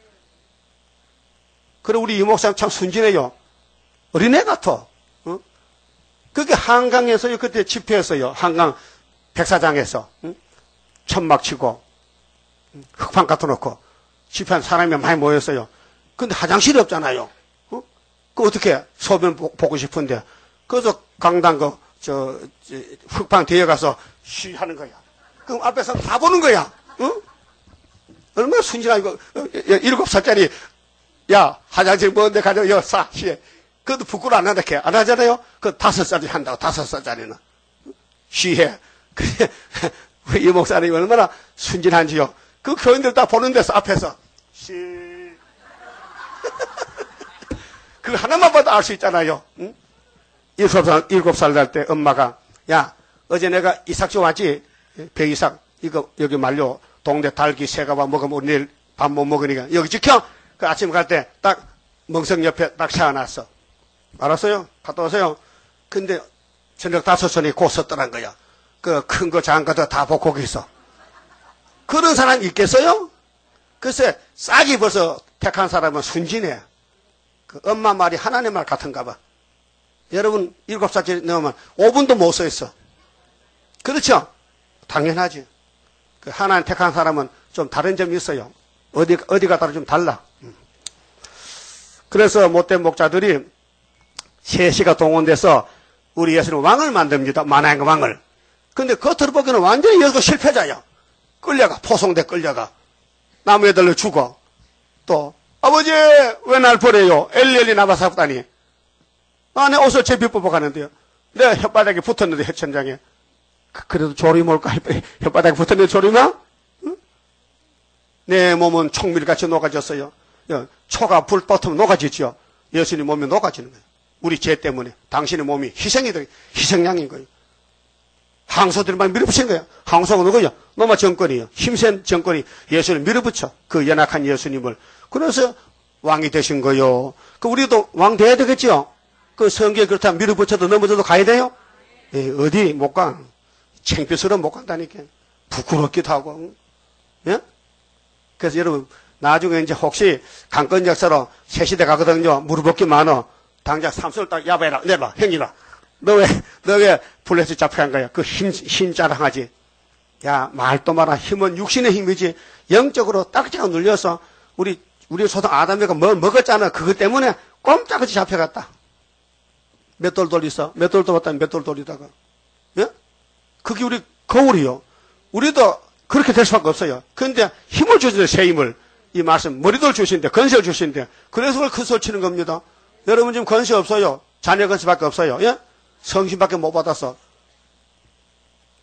그래 우리 이 목사님 참 순진해요. 어린애 같아. 어? 그게 한강에서요. 그때 집회했어요. 한강 백사장에서 천막 치고 흙판 갖다 놓고 집회한 사람이 많이 모였어요. 근데 화장실이 없잖아요. 어? 그 어떻게 소변 보고 싶은데 그래서 강당 흙판 뒤에 가서 쉬 하는 거야. 그럼 앞에서 다 보는 거야. 어? 얼마나 순진하고 7살짜리 야 화장실 뭔데 가자 여 싸 쉬해. 그것도 부끄러워 안 한다 캐. 안 하잖아요. 그 5살짜리 한다고 5살짜리는 쉬해. 그래 이 목사님이 얼마나 순진한지요. 그 교인들 다 보는 데서 앞에서 쉬. 그 하나만 봐도 알 수 있잖아요. 응? 7살 날 때 엄마가 야 어제 내가 이삭 좀 왔지? 백이삭 이거 여기 말려 동네 달기 새가봐 먹으면 오늘 내일 밥 못 먹으니까 여기 지켜. 그 아침 갈 때 딱 멍석 옆에 딱 세워놨어. 알았어요? 갔다 오세요. 근데 저녁 5손이 곧 섰더란 거야. 그 큰 거 작은 거 다 보고 거기 있어. 그런 사람 있겠어요? 글쎄 싹이 벌써 택한 사람은 순진해. 그 엄마 말이 하나님 말 같은가 봐. 여러분 7살짜리 넘으면 5분도 못 서 있어. 그렇죠? 당연하지. 그 하나님 택한 사람은 좀 다른 점이 있어요. 어디가 따라 좀 달라. 그래서 못된 목자들이 셋이가 동원돼서 우리 예수님 왕을 만듭니다. 만왕의 왕을. 근데 겉으로 보기에는 완전히 예수가 실패자야. 끌려가. 포송돼 끌려가. 나무에 들려 죽어. 또 아버지 왜 날 버려요? 엘리엘리 나바사프다니. 내 옷을 제비 뽑아 가는데요. 내 혓바닥에 붙었는데 혀천장에. 그래도 조림이 올까? 혓바닥에 붙었는데 조림아? 응? 내 몸은 총밀같이 녹아졌어요. 초가 불 뻗으면 녹아지죠. 예수님 몸이 녹아지는 거예요. 우리 죄 때문에 당신의 몸이 희생양인 거예요. 항소들만 밀어붙인 거예요. 항소가 누구요? 로마 정권이요. 힘센 정권이 예수를 밀어붙여. 그 연약한 예수님을. 그래서 왕이 되신 거요. 그 우리도 왕 돼야 되겠죠. 그 성경에 그렇다면 밀어붙여도 넘어져도 가야 돼요? 어디 못 가. 창피스러워 못 간다니까. 부끄럽기도 하고. 예? 그래서 여러분 나중에 이제 혹시 강권 역사로 새시대 가거든요. 무릎벗기 많어. 당장 삼손을 딱 야봐라. 내봐. 형이라. 너 왜 블레셋 잡혀간 거야? 그 힘 자랑하지. 야, 말도 마라. 힘은 육신의 힘이지. 영적으로 딱지가 눌려서 우리 소당 아담이가 뭘 먹었잖아. 그것 때문에 꼼짝없이 잡혀갔다. 몇 돌 돌리서? 몇 돌 돌았다니 몇 돌 돌리다가. 예? 그게 우리 거울이요. 우리도 그렇게 될 수밖에 없어요. 그런데 힘을 주신대, 새 힘을. 이 말씀, 머리돌 주신대, 건세를 주신대. 그래서 그걸 큰 소리 치는 겁니다. 여러분 지금 건세 없어요. 자녀 건세밖에 없어요. 예? 성신밖에 못 받았어.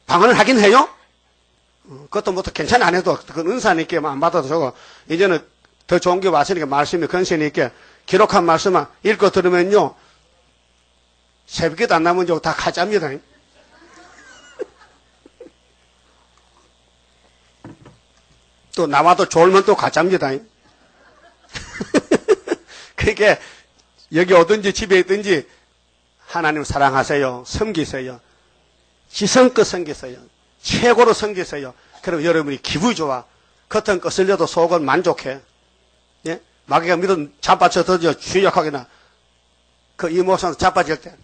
방언을 하긴 해요? 그것도 뭐 괜찮아 안 해도 그건 은사니까 안 받아도 저거 이제는 더 좋은 게 왔으니까 말씀이 건세니까 기록한 말씀만 읽고 들으면요 새벽에도 안 나면 다 가짜입니다. 또 나와도 졸면 또 가짜입니다. 그러니까 여기 오든지 집에 있든지 하나님 사랑하세요. 섬기세요. 지성껏 섬기세요. 최고로 섬기세요. 그럼 여러분이 기분이 좋아. 겉은 거슬려도 속은 만족해. 예? 마귀가 믿음 자빠져 던져 주역하게나 그 이모선 자빠질 때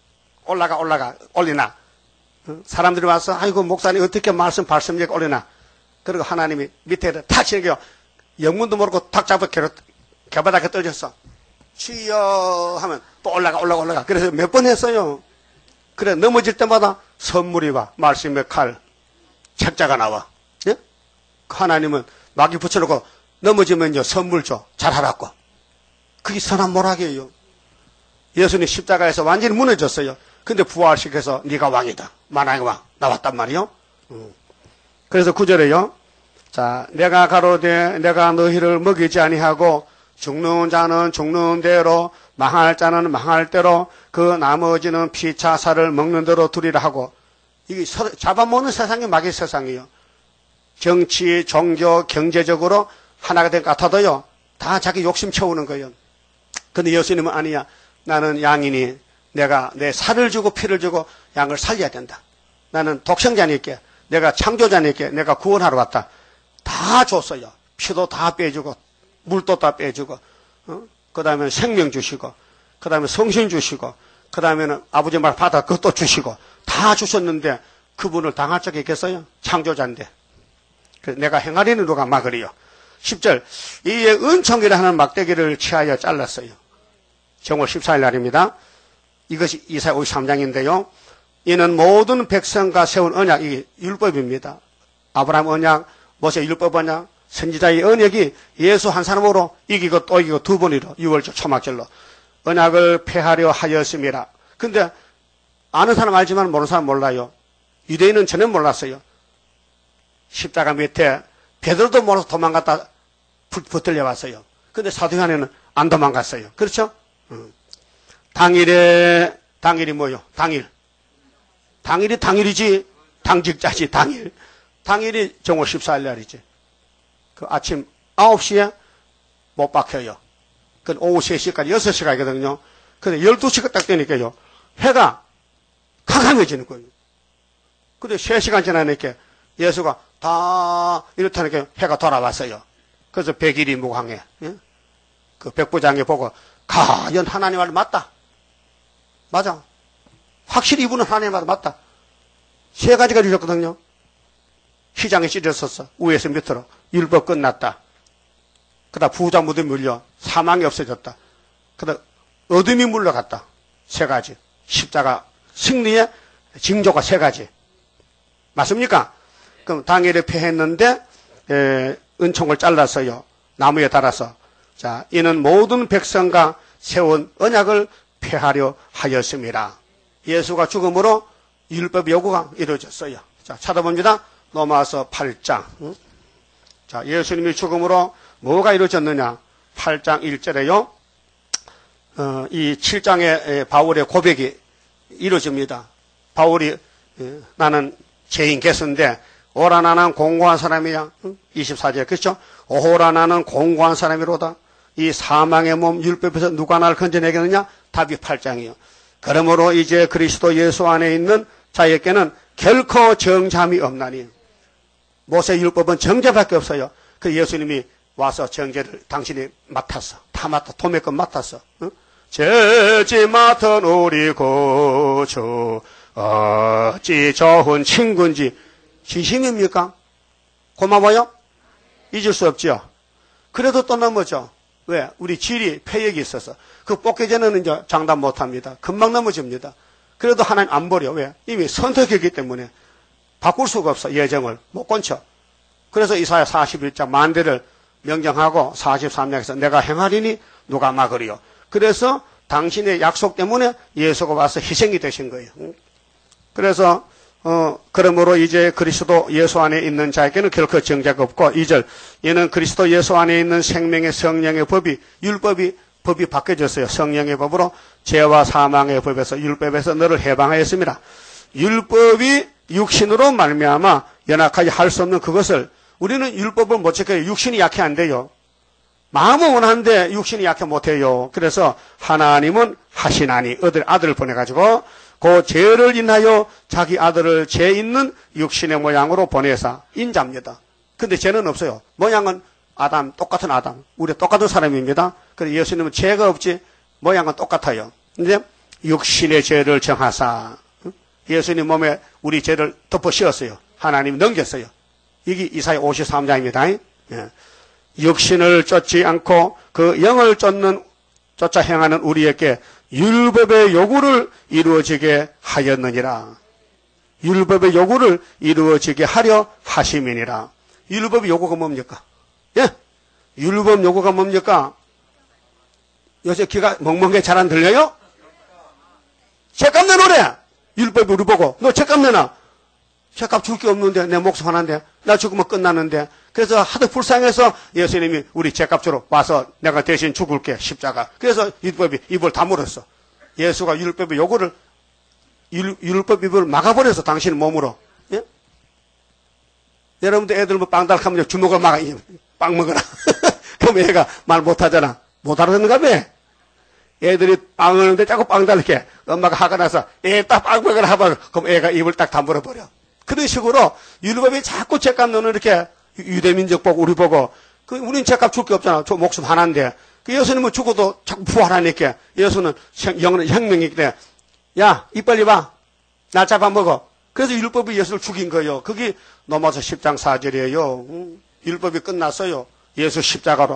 올리나. 사람들이 와서 아이고 목사님 어떻게 말씀 발심력 올리나. 그리고 하나님이 밑에 탁 치니까 영문도 모르고 탁 잡아 개바닥에 떨어졌어. 주여 하면 또 올라가. 그래서 몇 번 했어요. 그래 넘어질 때마다 선물이 와. 말씀의 칼, 책자가 나와. 예? 하나님은 마귀 붙여놓고 넘어지면요 선물 줘. 잘하라고. 그게 선한 모락이에요. 예수님 십자가에서 완전히 무너졌어요. 근데 부활시켜서 네가 왕이다. 만왕의 왕 나왔단 말이요. 그래서 9절에요. 자, 내가 가로되 내가 너희를 먹이지 아니하고 죽는 자는 죽는 대로 망할 자는 망할 대로 그 나머지는 피차 살을 먹는 대로 두리라 하고 이게 잡아먹는 세상이 마귀 세상이에요. 정치, 종교, 경제적으로 하나가 된 것 같아도요. 다 자기 욕심 채우는 거예요. 근데 예수님은 아니야. 나는 양이니 내가 내 살을 주고 피를 주고 양을 살려야 된다. 나는 독생자니까 내가 창조자니까 내가 구원하러 왔다. 다 줬어요. 피도 다 빼주고 물도 다 빼주고 그 다음에 생명 주시고 그 다음에 성신 주시고 그 다음에는 아버지 말 받아 그것도 주시고 다 주셨는데 그분을 당할 적이 있겠어요? 창조자인데. 그래서 내가 행하리는 누가 막으리요. 10절 이에 은총이라 하는 막대기를 취하여 잘랐어요. 정월 14일 날입니다. 이것이 이사야 53장인데요. 이는 모든 백성과 세운 언약, 이 율법입니다. 아브라함 언약, 모세 율법 언약, 선지자의 언약이 예수 한 사람으로 이기고 또 이기고 두 번이로 6월절 초막절로 언약을 폐하려 하였습니다. 근데 아는 사람 알지만 모르는 사람 몰라요. 유대인은 전혀 몰랐어요. 십자가 밑에 베드로도 몰라서 도망갔다 붙들려 왔어요. 근데 사도 요한에는 안 도망갔어요. 그렇죠? 당일이 뭐요? 당일이 당일이지 당직자지 당일. 당일이 정월 14일 날이지. 그 아침 9시에 못 박혀요. 그 오후 3시까지 6시 가거든요. 근데 12시가 딱 되니까요. 해가 캄캄해지는 거예요. 근데 3시간 지나니까 예수가 다 이렇다니까 해가 돌아왔어요. 그래서 백일이 무광해. 예? 그 백부장이 보고 과연 하나님 말 맞다. 맞아. 확실히 이분은 하나님 말 맞다. 3가지가 주셨거든요. 휘장에 찢어졌어. 위에서 밑으로. 율법 끝났다. 그다음 부자 무덤이 물려. 사망이 없어졌다. 그다음 어둠이 물러갔다. 3가지. 십자가 승리의 징조가 3가지. 맞습니까? 그럼 당일에 폐했는데 은총을 잘랐어요. 나무에 달아서. 자, 이는 모든 백성과 세운 언약을 폐하려 하였습니다. 예수가 죽음으로 율법 요구가 이루어졌어요. 자, 찾아봅니다. 넘어와서 8장. 자, 예수님이 죽음으로 뭐가 이루어졌느냐? 8장 1절에요. 이 7장에 바울의 고백이 이루어집니다. 바울이 나는 죄인 개수인데 오라 나는 공고한 사람이야. 24절 그렇죠? 오호라 나는 공고한 사람이로다. 이 사망의 몸 율법에서 누가 나를 건져내겠느냐? 답이 8장이요. 그러므로 이제 그리스도 예수 안에 있는 자에게는 결코 정잠이 없나니. 모세 율법은 정죄밖에 없어요. 그 예수님이 와서 정죄를 당신이 맡았어. 다 맡아. 도매껏 맡았어. 응? 죄지 맡은 우리 구주 어찌 좋은 친구인지. 진심입니까? 고마워요? 잊을 수 없죠. 그래도 또 넘어져. 왜? 우리 질이 폐역이 있어서. 그 뽑기 전에는 이제 장담 못합니다. 금방 넘어집니다. 그래도 하나님 안 버려. 왜? 이미 선택했기 때문에 바꿀 수가 없어. 예정을 못 건쳐. 그래서 이사야 41장 만대를 명령하고 43장에서 내가 행하리니 누가 막으리요. 그래서 당신의 약속 때문에 예수가 와서 희생이 되신 거예요. 그래서 그러므로 이제 그리스도 예수 안에 있는 자에게는 결코 정죄가 없고 2절 이는 그리스도 예수 안에 있는 생명의 성령의 법이 법이 바뀌어졌어요. 성령의 법으로 죄와 사망의 법에서 율법에서 너를 해방하였습니다. 율법이 육신으로 말미암아 연약하게 할 수 없는 그것을 우리는 율법을 못 지켜요. 육신이 약해 안 돼요. 마음은 원하는데 육신이 약해 못해요. 그래서 하나님은 하시나니 아들을 보내가지고 그 죄를 인하여 자기 아들을 죄 있는 육신의 모양으로 보내사 인자입니다. 근데 죄는 없어요. 모양은 똑같은 아담. 우리 똑같은 사람입니다. 그래서 예수님은 죄가 없지 모양은 똑같아요. 근데 육신의 죄를 정하사 예수님 몸에 우리 죄를 덮어 씌웠어요. 하나님이 넘겼어요. 이게 이사야 53장입니다. 예. 육신을 쫓지 않고 그 영을 쫓아 행하는 우리에게 율법의 요구를 이루어지게 하였느니라. 율법의 요구를 이루어지게 하려 하심이니라. 율법의 요구가 뭡니까? 예? 율법 요구가 뭡니까? 요새 귀가 멍멍하게 잘 안 들려요? 죄값 내놓으래! 율법이 우리 보고, 너 죄값 내놔! 죄값 줄 게 없는데, 내 목숨 하나인데, 나 죽으면 끝나는데. 그래서 하도 불쌍해서 예수님이 우리 죄값 주러 와서 내가 대신 죽을게, 십자가. 그래서 율법이 입을 다물었어. 예수가 율법의 요구를, 율법 입을 막아버려서 당신 몸으로. 예? 여러분들 애들 뭐 빵달하면 주먹을 막아, 빵 먹어라. 그럼 애가 말 못하잖아. 못 알아듣는가 봐. 애들이 빵 먹는데 자꾸 빵 달게. 엄마가 화가 나서 애 딱 빵 먹으라 하면 그럼 애가 입을 딱 다물어버려. 그런 식으로 율법이 자꾸 죄값 너는 이렇게 유대민족 보고 우리 보고 우린 죄값 줄 게 없잖아. 저 목숨 하나인데. 그 예수님은 죽어도 자꾸 부활하니까 예수는 영은 혁명이기 때문에 야, 입 빨리 봐. 날 잡아먹어. 그래서 율법이 예수를 죽인 거예요. 그게 로마서 10장 4절이에요. 율법이 끝났어요. 예수 십자가로.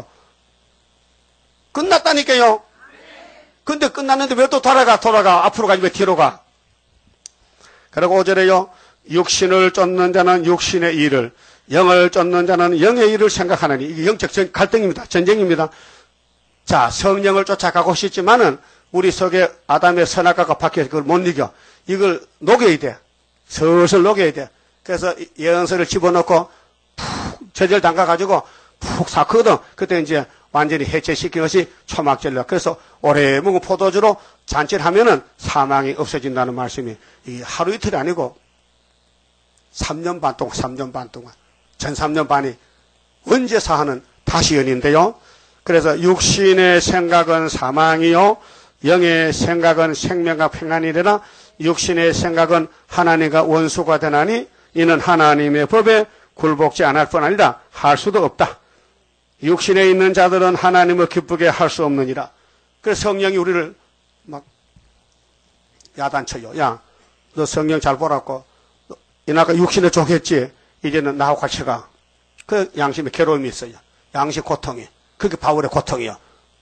끝났다니까요. 근데 끝났는데 왜 또 돌아가? 앞으로 가지 왜 뒤로 가? 그리고 5절에요. 육신을 쫓는 자는 육신의 일을, 영을 쫓는 자는 영의 일을 생각하느니. 이게 영적 갈등입니다. 전쟁입니다. 자, 성령을 쫓아가고 싶지만은 우리 속에 아담의 선악과가 박혀서 그걸 못 이겨. 이걸 녹여야 돼. 슬슬 녹여야 돼. 그래서 예언서를 집어넣고 푹 저절 담가가지고 푹 삭거든. 그때 이제 완전히 해체시킨 것이 초막절이라. 그래서 오래 묵은 포도주로 잔치를 하면은 사망이 없어진다는 말씀이 이 하루 이틀이 아니고 3년 반 동안, 전 3년 반이 언제 사하는 다시 연인데요. 그래서 육신의 생각은 사망이요, 영의 생각은 생명과 평안이래라. 육신의 생각은 하나님과 원수가 되나니 이는 하나님의 법에 굴복지 않을 뿐 아니라 할 수도 없다. 육신에 있는 자들은 하나님을 기쁘게 할 수 없느니라. 그래서 성령이 우리를 막 야단쳐요. 야, 너 성령 잘 보라고. 이나가 육신에 좋겠지. 이제는 나하고 같이 가. 그 양심에 괴로움이 있어요. 양심 고통이. 그게 바울의 고통이요.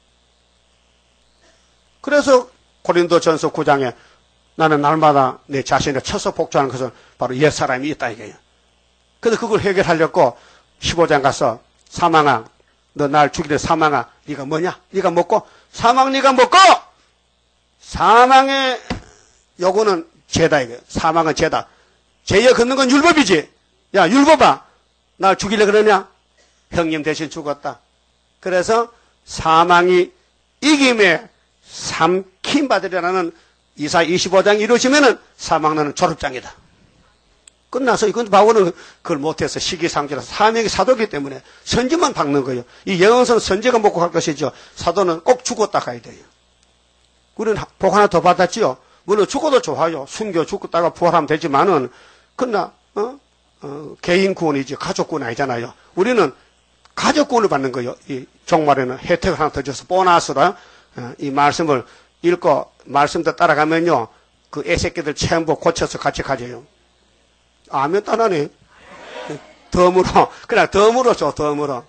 그래서 고린도전서 9장에 나는 날마다 내 자신을 쳐서 복종하는 것은 바로 옛사람이 있다 이거예요. 그래서 그걸 해결하려고 15장 가서 사망아, 너 날 죽이려 사망아, 네가 뭐냐? 네가 먹고 사망 네가 먹고 사망의 요구는 죄다 이거예요. 사망은 죄다. 죄에 걷는 건 율법이지. 야, 율법아, 날 죽이려 그러냐? 형님 대신 죽었다. 그래서 사망이 이김에 삼킴 받으려는 이사야 25장 이루어지면은 사망은 졸업장이다. 끝나서 이건 바울은 그걸 못해서 시기상조라서 사명이 사도기 때문에 선지만 박는 거예요. 이 영성은 선지가 먹고 갈 것이죠. 사도는 꼭 죽었다 가야 돼요. 우리는 복 하나 더 받았지요. 물론 죽어도 좋아요. 숨겨 죽었다가 부활하면 되지만은 그러나 개인 구원이지 가족 구원 아니잖아요. 우리는 가족 구원을 받는 거예요. 이 종말에는 혜택을 하나 더 줘서 보너스로 이 말씀을 읽고 말씀도 따라가면요. 그 애새끼들 전부 고쳐서 같이 가져요. 아멘 따라네. 덤으로. 그냥 덤으로 줘, 덤으로.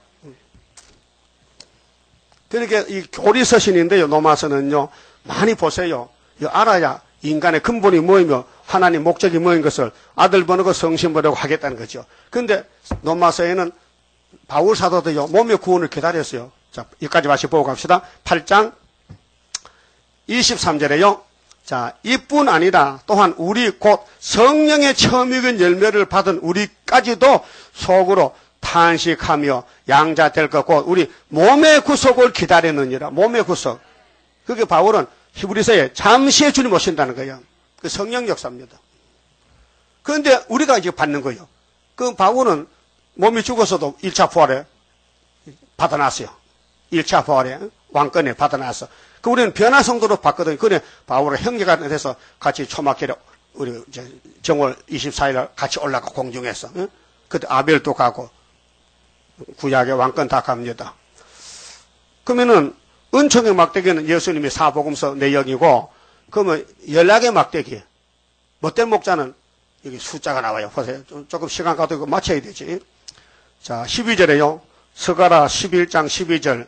그러니까 이 교리서신인데요. 로마서는요. 많이 보세요. 알아야 인간의 근본이 뭐이며 하나님 목적이 뭐인 것을 아들 보내고 성신 보내고 하겠다는 거죠. 그런데 로마서에는 바울 사도도요. 몸의 구원을 기다렸어요. 자, 여기까지 다시 보고 갑시다. 8장 23절에요. 자, 이뿐 아니라 또한 우리 곧 성령의 처음 익은 열매를 받은 우리까지도 속으로 탄식하며 양자될 것 곧 우리 몸의 구속을 기다리느니라. 몸의 구속. 그게 바울은 히브리서에 잠시에 주님 오신다는 거예요. 그 성령 역사입니다. 그런데 우리가 이제 받는 거예요. 그 바울은 몸이 죽어서도 1차 부활에 받아놨어요. 1차 부활에 왕권에 받아놨어. 그 우리는 변화 성도로 받거든요. 그래 바울의 형제가 돼서 같이 초막길에 우리 정월 24일 같이 올라가 공중에서. 그때 아벨도 가고 구약의 왕권 다 갑니다. 그러면은 은총의 막대기는 예수님이 사복음서 내용이고, 그러면 연락의 막대기, 못된 목자는 여기 숫자가 나와요. 보세요. 조금 시간 가도 맞춰야 되지. 자, 12절에요. 스가랴 11장 12절.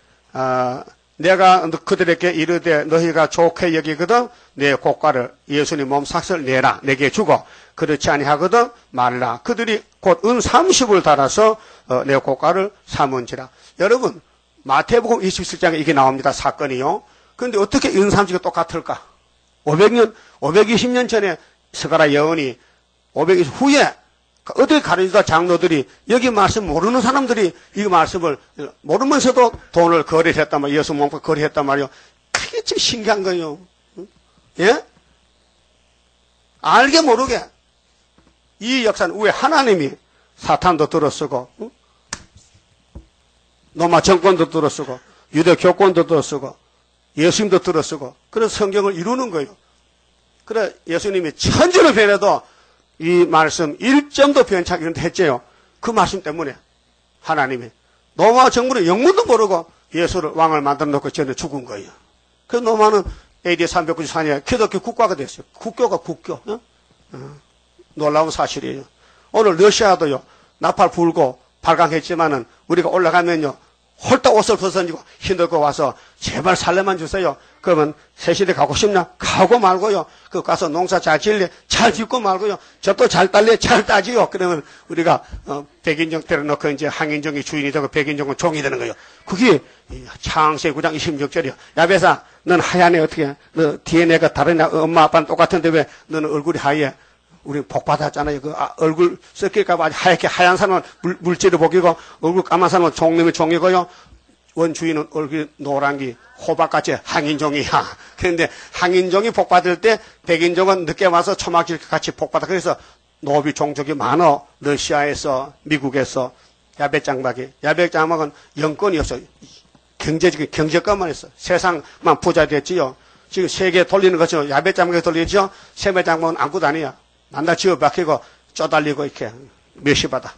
내가 그들에게 이르되 너희가 좋게 여기거든 내 고가를 예수님 몸삭을 내라. 내게 주고 그렇지 아니하거든 말라. 그들이 곧 은 30을 달아서 내 고가를 삼은지라. 여러분, 마태복음 27장에 이게 나옵니다. 사건이요. 그런데 어떻게 은 30이 똑같을까? 520년 전에 스가랴 예언이 520 후에 어떻게 가르치다 장로들이 여기 말씀 모르는 사람들이 이 말씀을 모르면서도 돈을 거래했단 말이에요. 예수 몸과 거래했단 말이에요. 그게 참 신기한 거예요. 예? 알게 모르게 이 역사는 왜 하나님이 사탄도 들어쓰고 로마 정권도 들어쓰고 유대 교권도 들어쓰고 예수님도 들어쓰고 그래서 성경을 이루는 거예요. 그래 예수님이 천지를 변해도 이 말씀 1점도 변찮게 했죠. 그 말씀 때문에 하나님이 로마 정부는 영문도 모르고 예수를 왕을 만들어 놓고 전에 죽은 거예요. 그래서 로마는 AD 394년에 기독교 국가가 됐어요. 국교가 국교. 놀라운 사실이에요. 오늘 러시아도요. 나팔 불고 발광했지만은 우리가 올라가면요. 홀딱 옷을 벗어지고 힘들고 와서 제발 살려만 주세요. 그러면 새시대 가고 싶냐? 가고 말고요. 그 가서 농사 잘 지을래? 잘 짓고 말고요. 저도 잘 딸래? 잘 따지요. 그러면 우리가 백인종 때려놓고 이제 항인종이 주인이 되고 백인종은 종이 되는 거예요. 그게 창세기 9장 26절이요. 야베사, 넌 하얀애 어떻게? 너 DNA가 다르냐? 엄마 아빠는 똑같은데 왜 너는 얼굴이 하얘? 우리 복 받았잖아요. 그 얼굴 섞일까봐 아주 하얗게 하얀 사람은 물질을 복이고 얼굴 까만 사람은 종님의 종이고요. 원주인은 얼굴이 노란기 호박같이 항인종이야. 그런데 항인종이 복 받을 때 백인종은 늦게 와서 초막질 같이 복 받아. 그래서 노비 종족이 많어. 러시아에서 미국에서 야벳장막이. 야벳장막은 영권이었어요. 경제적인 경제권만 했어. 세상만 부자 됐지요. 지금 세계 돌리는 것처럼 야벳장막에 돌리죠. 세배장막은 안고 다니야. 만날 지어 박히고 쪼달리고 이렇게 멸시받아.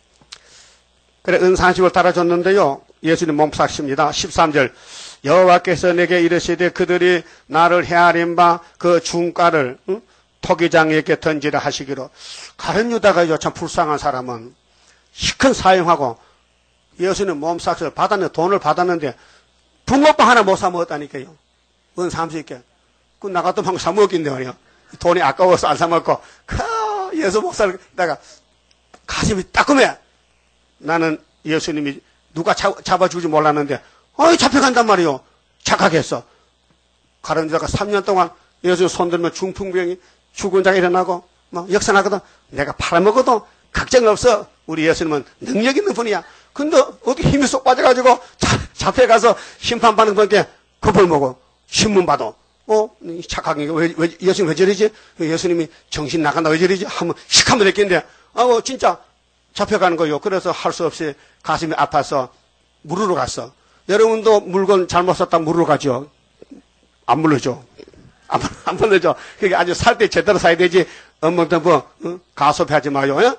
그래 은산식을 달아줬는데요. 예수님 몸삭십니다. 13절 여호와께서 내게 이르시되 그들이 나를 헤아린 바 그 중가를 토기장에게 던지라 하시기로. 가룟 유다가요 참 불쌍한 사람은 시큰 사용하고 예수님 몸삭을 받았는데 돈을 받았는데 붕어빵 하나 못 사 먹었다니까요. 은 30개. 그 나갔던 사 먹긴데 말이요. 돈이 아까워서 안 사 먹고 예수 목사다가 가슴이 따끔해. 나는 예수님이 누가 잡아주지 몰랐는데 잡혀간단 말이요. 착하게 했어. 가룟 유다가 3년 동안 예수 손들면 중풍병이 죽은 자가 일어나고 막 역사나거든. 내가 팔아먹어도 걱정 없어. 우리 예수님은 능력 있는 분이야. 근데 어떻게 힘이 쏙 빠져가지고 잡혀가서 심판받는 건데 겁을 먹어. 신문 봐도 착하게 왜 예수님 왜 저러지? 예수님이 정신 나간다 왜 저러지? 하면 씩하면 됐겠는데 진짜 잡혀가는 거예요. 그래서 할 수 없이 가슴이 아파서 물으러 갔어. 여러분도 물건 잘못 샀다 물으러 가죠. 안 물러줘. 안 물러줘. 그게 아주 살 때 제대로 사야 되지. 엄마한테 가소비하지 마요. 예?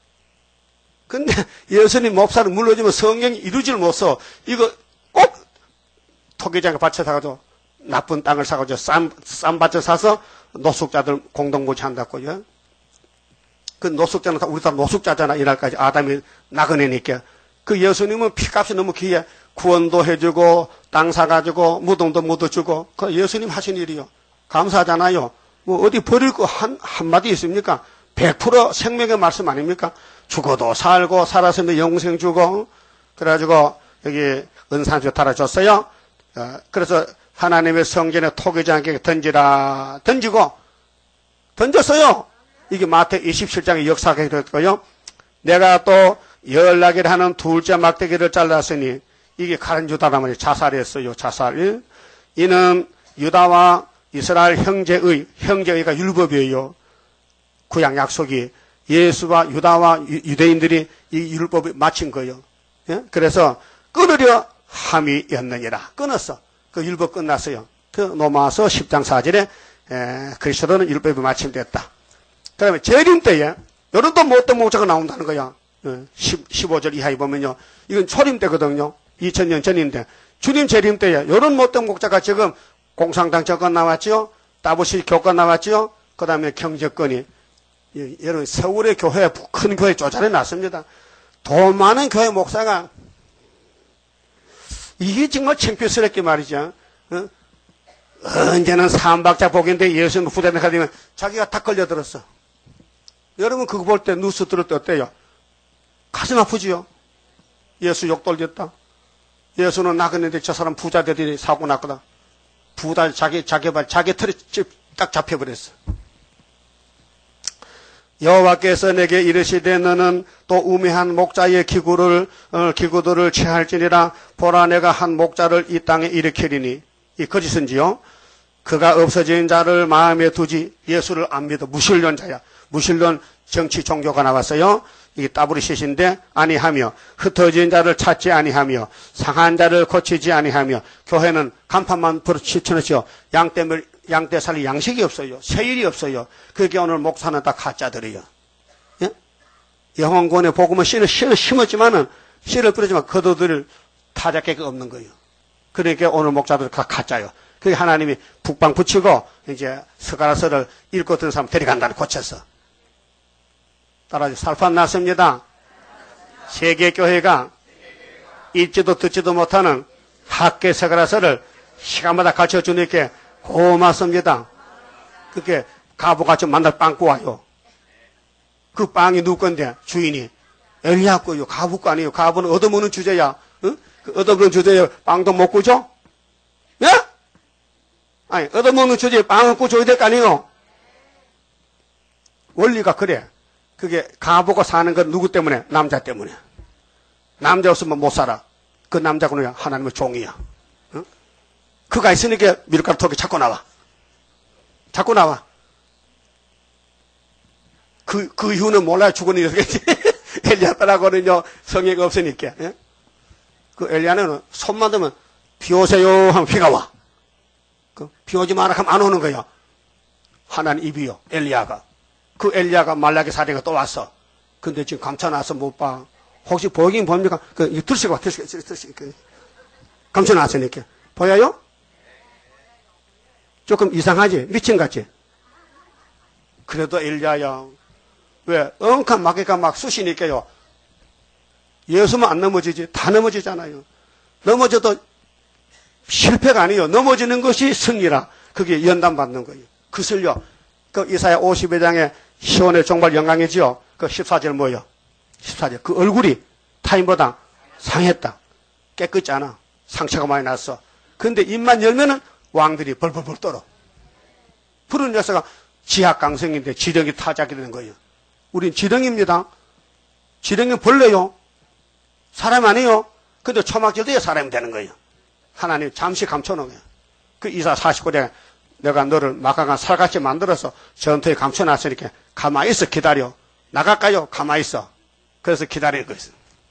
근데 예수님 몹살을 물러주면 성경이 이루지를 못 써. 이거 꼭 토기장에 밭에 사가지고 나쁜 땅을 사가지고 싼 밭을 사서 노숙자들 공동모치 한다고요. 그 노숙자는 우리 다 노숙자잖아. 이날까지 아담이 나그네니까. 그 예수님은 피값이 너무 귀해. 구원도 해주고 땅 사가지고 무덤도 묻어주고 그 예수님 하신 일이요. 감사하잖아요. 뭐 어디 버릴 거 한마디 있습니까? 100% 생명의 말씀 아닙니까? 죽어도 살고 살았으면 영생 주고 그래가지고 여기 은산주 달아줬어요. 그래서 하나님의 성전에 토기장에게 던지라. 던지고 던졌어요. 이게 마태 27장의 역사가 됐고요. 내가 또 열나기를 하는 둘째 막대기를 잘랐으니 이게 가룟 유다란 말이에요. 자살했어요. 자살. 이는 유다와 이스라엘 형제의가 율법이에요. 구약 약속이 예수와 유다와 유대인들이 이 율법을 마친 거예요. 예? 그래서 끊으려 함이었느니라. 끊었어. 그 율법 끝났어요. 그 로마서 10장 4절에 그리스도는 율법이 마침됐다. 그 다음에 재림 때에 이런 또 못된 목자가 나온다는 거야. 15절 이하에 보면요. 이건 초림 때거든요. 2000년 전인데 주님 재림 때에 이런 못된 목자가 지금 공산당 정권 나왔죠. 다보시 교권 나왔죠. 그 다음에 경제권이 여러분 서울의 교회 큰 교회 쪼잘해 놨습니다. 돈 많은 교회 목사가 이게 정말 창피스럽게 말이죠. 언제는 삼박자 복인데 예수님 후대가 되면 자기가 다 걸려들었어. 여러분 그거 볼 때 뉴스 들을 때 어때요? 가슴 아프지요? 예수 욕 돌렸다. 예수는 나갔는데 저 사람 부자들이 사고 났거든. 부자 자기 털이 딱 잡혀버렸어. 여호와께서 내게 이르시되 너는 또 우매한 목자의 기구들을 취할지니라. 보라 내가 한 목자를 이 땅에 일으키리니 이 거짓은지요. 그가 없어진 자를 마음에 두지. 예수를 안 믿어. 무신론자야. 무신론 정치 종교가 나왔어요. 이게 따브리시신데 아니하며 흩어진 자를 찾지 아니하며 상한 자를 고치지 아니하며 교회는 간판만 붙여놓죠. 양떼 살릴 양식이 없어요. 세일이 없어요. 그게 오늘 목사는 다 가짜들이에요. 예? 영혼권의 복음은 씨를 심었지만은 씨를 뿌리지만 거두들 타작객이 없는 거예요. 그러니까 오늘 목사들 다 가짜요. 그게 하나님이 북방 붙이고 이제 스가랴서를 읽고 듣는 사람 데려간다는 고쳤어. 따라서 살판 났습니다. 세계교회가 읽지도 듣지도 못하는 학계 스가랴서를 시간마다 가르쳐 주니까 고맙습니다. 그게 가부같이 만날 빵 구워요. 그 빵이 누구 건데 주인이 엘리야 거요. 가부 거 아니에요. 가부는 얻어먹는 주제야. 응? 그 얻어먹는 주제에 빵도 못 구죠? 예? 아니 얻어먹는 주제에 빵을 구줘야 될 거 아니에요. 원리가 그래. 그게 가부가 사는 건 누구 때문에? 남자 때문에. 남자 없으면 못 살아. 그 남자는 하나님의 종이야. 응? 그가 있으니까 밀가루 톡이 자꾸 나와. 자꾸 나와. 그 이유는 몰라요. 죽은 일이겠지. 엘리야라고는요, 성의가 없으니까. 예? 그 엘리야는 손만 대면 비 오세요 하면 비가 와. 비 오지 마라 하면 안 오는 거예요. 하나님 입이요. 엘리야가. 그 엘리야가 말라기 사령가 또 왔어. 근데 지금 감춰놔서 못 봐. 혹시 보이긴 봅니까? 이거 들시고 와, 들시고. 감춰놨으니까. 보여요? 조금 이상하지? 미친 같지? 그래도 엘리야야. 왜? 엉칸 막기가 막 쑤시니까요. 예수만 안 넘어지지. 다 넘어지잖아요. 넘어져도 실패가 아니에요. 넘어지는 것이 승리라. 그게 연단 받는 거예요. 그슬요. 그 이사야 52장에 시온의 종발 영광이지요. 그 14절 뭐예요? 14절. 그 얼굴이 타인보다 상했다. 깨끗지 않아. 상처가 많이 났어. 근데 입만 열면은 왕들이 벌벌벌 떨어. 푸른 녀석아 지하강성인데 지렁이 타작이 되는 거예요. 우린 지렁입니다. 지렁이는 벌레요. 사람 아니에요. 근데 초막절대에 사람이 되는 거예요. 하나님 잠시 감춰놓은 거예요. 그 이사 49장에 내가 너를 막강한 살같이 만들어서 전투에 감춰놨으니까 가만히 있어 기다려. 나갈까요? 가만히 있어. 그래서 기다리는 거예요.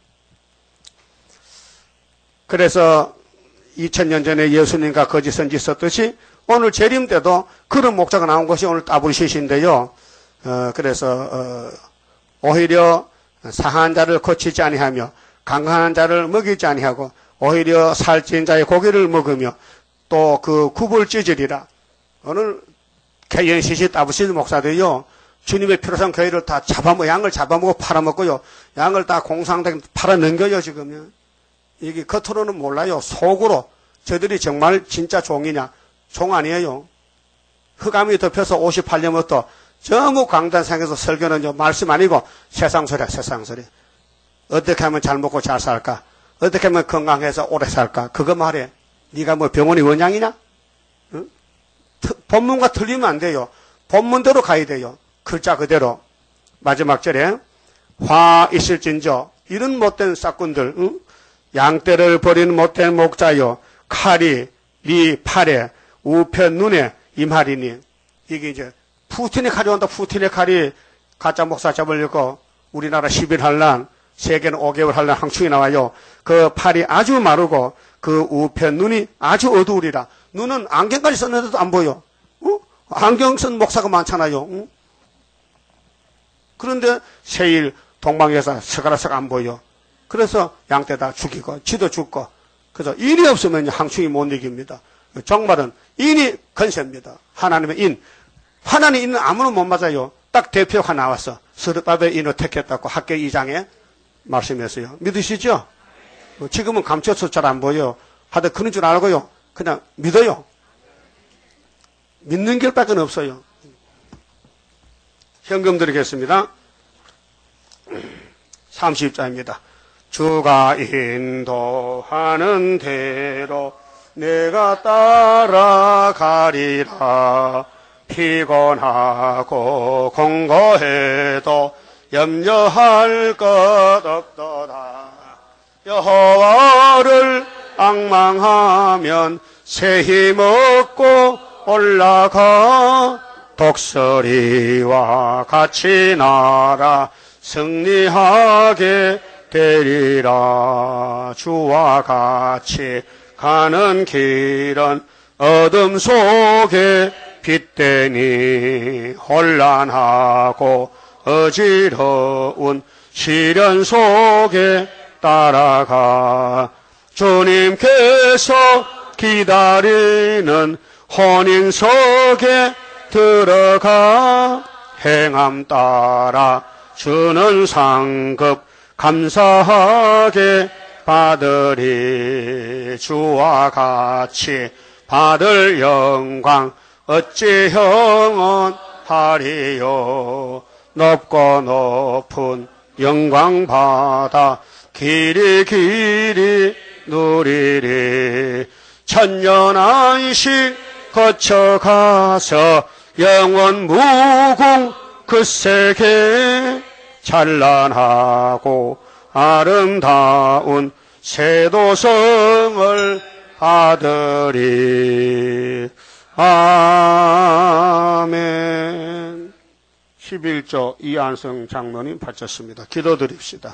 그래서 2000년 전에 예수님과 거짓 선지 썼듯이 오늘 재림 때도 그런 목자가 나온 것이 오늘 따블시신데요. 그래서 오히려 상한 자를 고치지 아니하며 강한 자를 먹이지 아니하고 오히려 살찐 자의 고기를 먹으며 또 그 굽을 찢으리라. 오늘 개연시시 따블시 목사들이요. 주님의 피로상 교회를 다 양을 잡아먹고 팔아먹고요. 양을 다 공상당 팔아넘겨요 지금요. 이게 겉으로는 몰라요. 속으로 저들이 정말 진짜 종이냐. 종 아니에요. 흑암이 덮여서 58년부터 전부 강단상에서 설교는 말씀 아니고 세상소리야. 세상소리. 어떻게 하면 잘 먹고 잘 살까? 어떻게 하면 건강해서 오래 살까? 그거 말해. 네가 뭐 병원의 원장이냐? 본문과 틀리면 안 돼요. 본문대로 가야 돼요. 글자 그대로. 마지막 절에 화 있을진저 이런 못된 싹군들, 응? 양떼를 버리는 못된 목자여 칼이 네 팔에 우편 눈에 임하리니. 이게 이제 푸틴이 가져온다. 푸틴의 칼이 가짜 목사 잡으려고 우리나라 10일 할란, 세계는 5개월 할란 항충이 나와요. 그 팔이 아주 마르고 그 우편 눈이 아주 어두우리라. 눈은 안경까지 썼는데도 안 보여. 안경 쓴 목사가 많잖아요. 그런데 세일 동방에서 서가라서가 안 보여. 그래서 양떼 다 죽이고 지도 죽고. 그래서 인이 없으면 항충이 못 이깁니다. 정말은 인이 건세입니다. 하나님의 인. 하나님의 인은 아무나 못 맞아요. 딱 대표가 나왔어. 스룹바벨 인을 택했다고 학교 2장에 말씀했어요. 믿으시죠? 지금은 감춰서 잘 안 보여. 하여튼 그런 줄 알고요. 그냥 믿어요. 믿는 길밖에 없어요. 현금 드리겠습니다. 30자입니다. 주가 인도하는 대로 내가 따라가리라. 피곤하고 공고해도 염려할 것 없도다. 여호와를 앙망하면 새 힘 얻고 올라가. 독수리와 같이 날아 승리하게 되리라. 주와 같이 가는 길은 어둠 속에 빛되니 혼란하고 어지러운 시련 속에 따라가. 주님께서 기다리는 혼인석에 들어가. 행함 따라 주는 상급 감사하게 받으리. 주와 같이 받을 영광 어찌 형언하리요. 높고 높은 영광 받아 길이 길이 누리리. 천년 안식 거쳐가서 영원 무궁 그 세계 찬란하고 아름다운 세도성을 받으리. 아멘. 11조 이한성 장로님 바쳤습니다. 기도드립시다.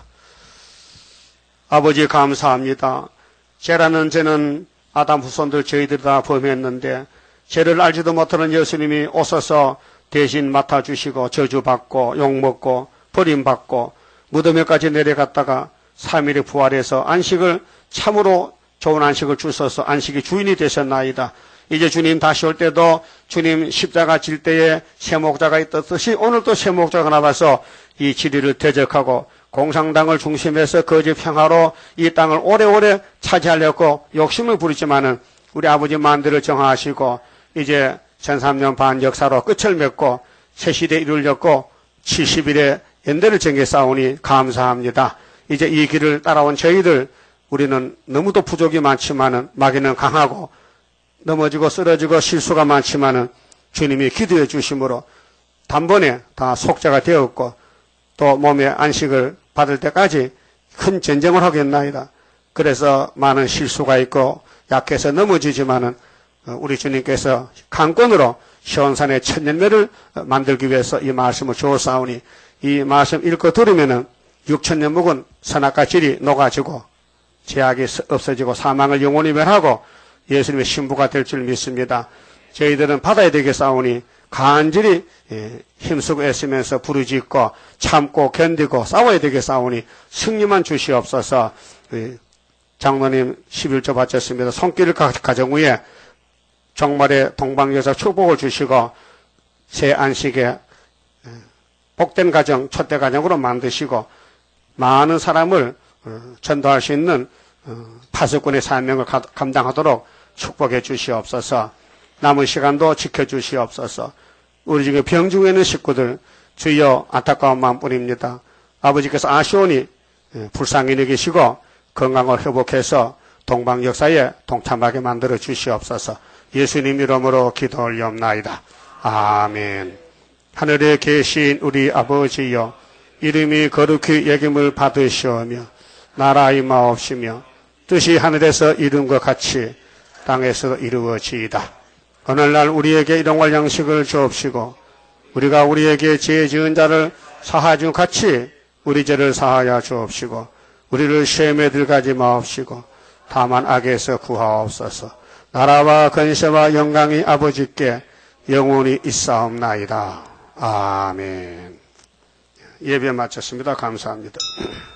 아버지 감사합니다. 죄라는 죄는 아담 후손들 저희들이 다 범했는데 죄를 알지도 못하는 예수님이 오셔서 대신 맡아주시고 저주받고 욕먹고 버림받고 무덤에까지 내려갔다가 3일에 부활해서 안식을 참으로 좋은 안식을 주셔서 안식의 주인이 되셨나이다. 이제 주님 다시 올 때도 주님 십자가 질 때에 새 목자가 있듯이 오늘도 새 목자가 나와서 이 지리를 대적하고 공산당을 중심해서 거짓 평화로 이 땅을 오래오래 차지하려고 욕심을 부리지만은 우리 아버지 만대를 정하시고 이제 1300년 반 역사로 끝을 맺고 새 시대에 이르려고 70일의 연대를 정해 싸우니 감사합니다. 이제 이 길을 따라온 저희들 우리는 너무도 부족이 많지만은 마귀는 강하고 넘어지고 쓰러지고 실수가 많지만은 주님이 기도해 주심으로 단번에 다 속죄가 되었고 또 몸의 안식을 받을 때까지 큰 전쟁을 하겠나이다. 그래서 많은 실수가 있고 약해서 넘어지지만은 우리 주님께서 강권으로 시온산의 천년매를 만들기 위해서 이 말씀을 주었사오니 이 말씀 읽고 들으면은 6천년 묵은 선악과 질이 녹아지고 죄악이 없어지고 사망을 영원히 멸하고 예수님의 신부가 될 줄 믿습니다. 저희들은 받아야 되겠사오니 간절히 힘쓰고 애쓰면서 부르짖고 참고 견디고 싸워야 되겠사오니 승리만 주시옵소서. 장로님 11조 바쳤습니다. 손길 가정 위에 정말의 동방여사 축복을 주시고 새 안식에 복된 가정, 촛대 가정으로 만드시고 많은 사람을 전도할 수 있는 파수꾼의 사명을 감당하도록 축복해 주시옵소서. 남은 시간도 지켜주시옵소서. 우리 중에 병중에 있는 식구들 주여 안타까운 마음뿐입니다. 아버지께서 아시오니 불쌍히 여기시고 건강을 회복해서 동방 역사에 동참하게 만들어 주시옵소서. 예수님 이름으로 기도 올리옵나이다. 아멘. 하늘에 계신 우리 아버지여, 이름이 거룩히 여김을 받으시오며 나라 임하옵시며 뜻이 하늘에서 이룬 것 같이 땅에서도 이루어지이다. 오늘날 우리에게 일용할 양식을 주옵시고 우리가 우리에게 죄 지은 자를 사하준 같이 우리 죄를 사하여 주옵시고 우리를 시험에 들어가지 마옵시고 다만 악에서 구하옵소서. 나라와 권세와 영광이 아버지께 영원히 있사옵나이다. 아멘. 예배 마쳤습니다. 감사합니다.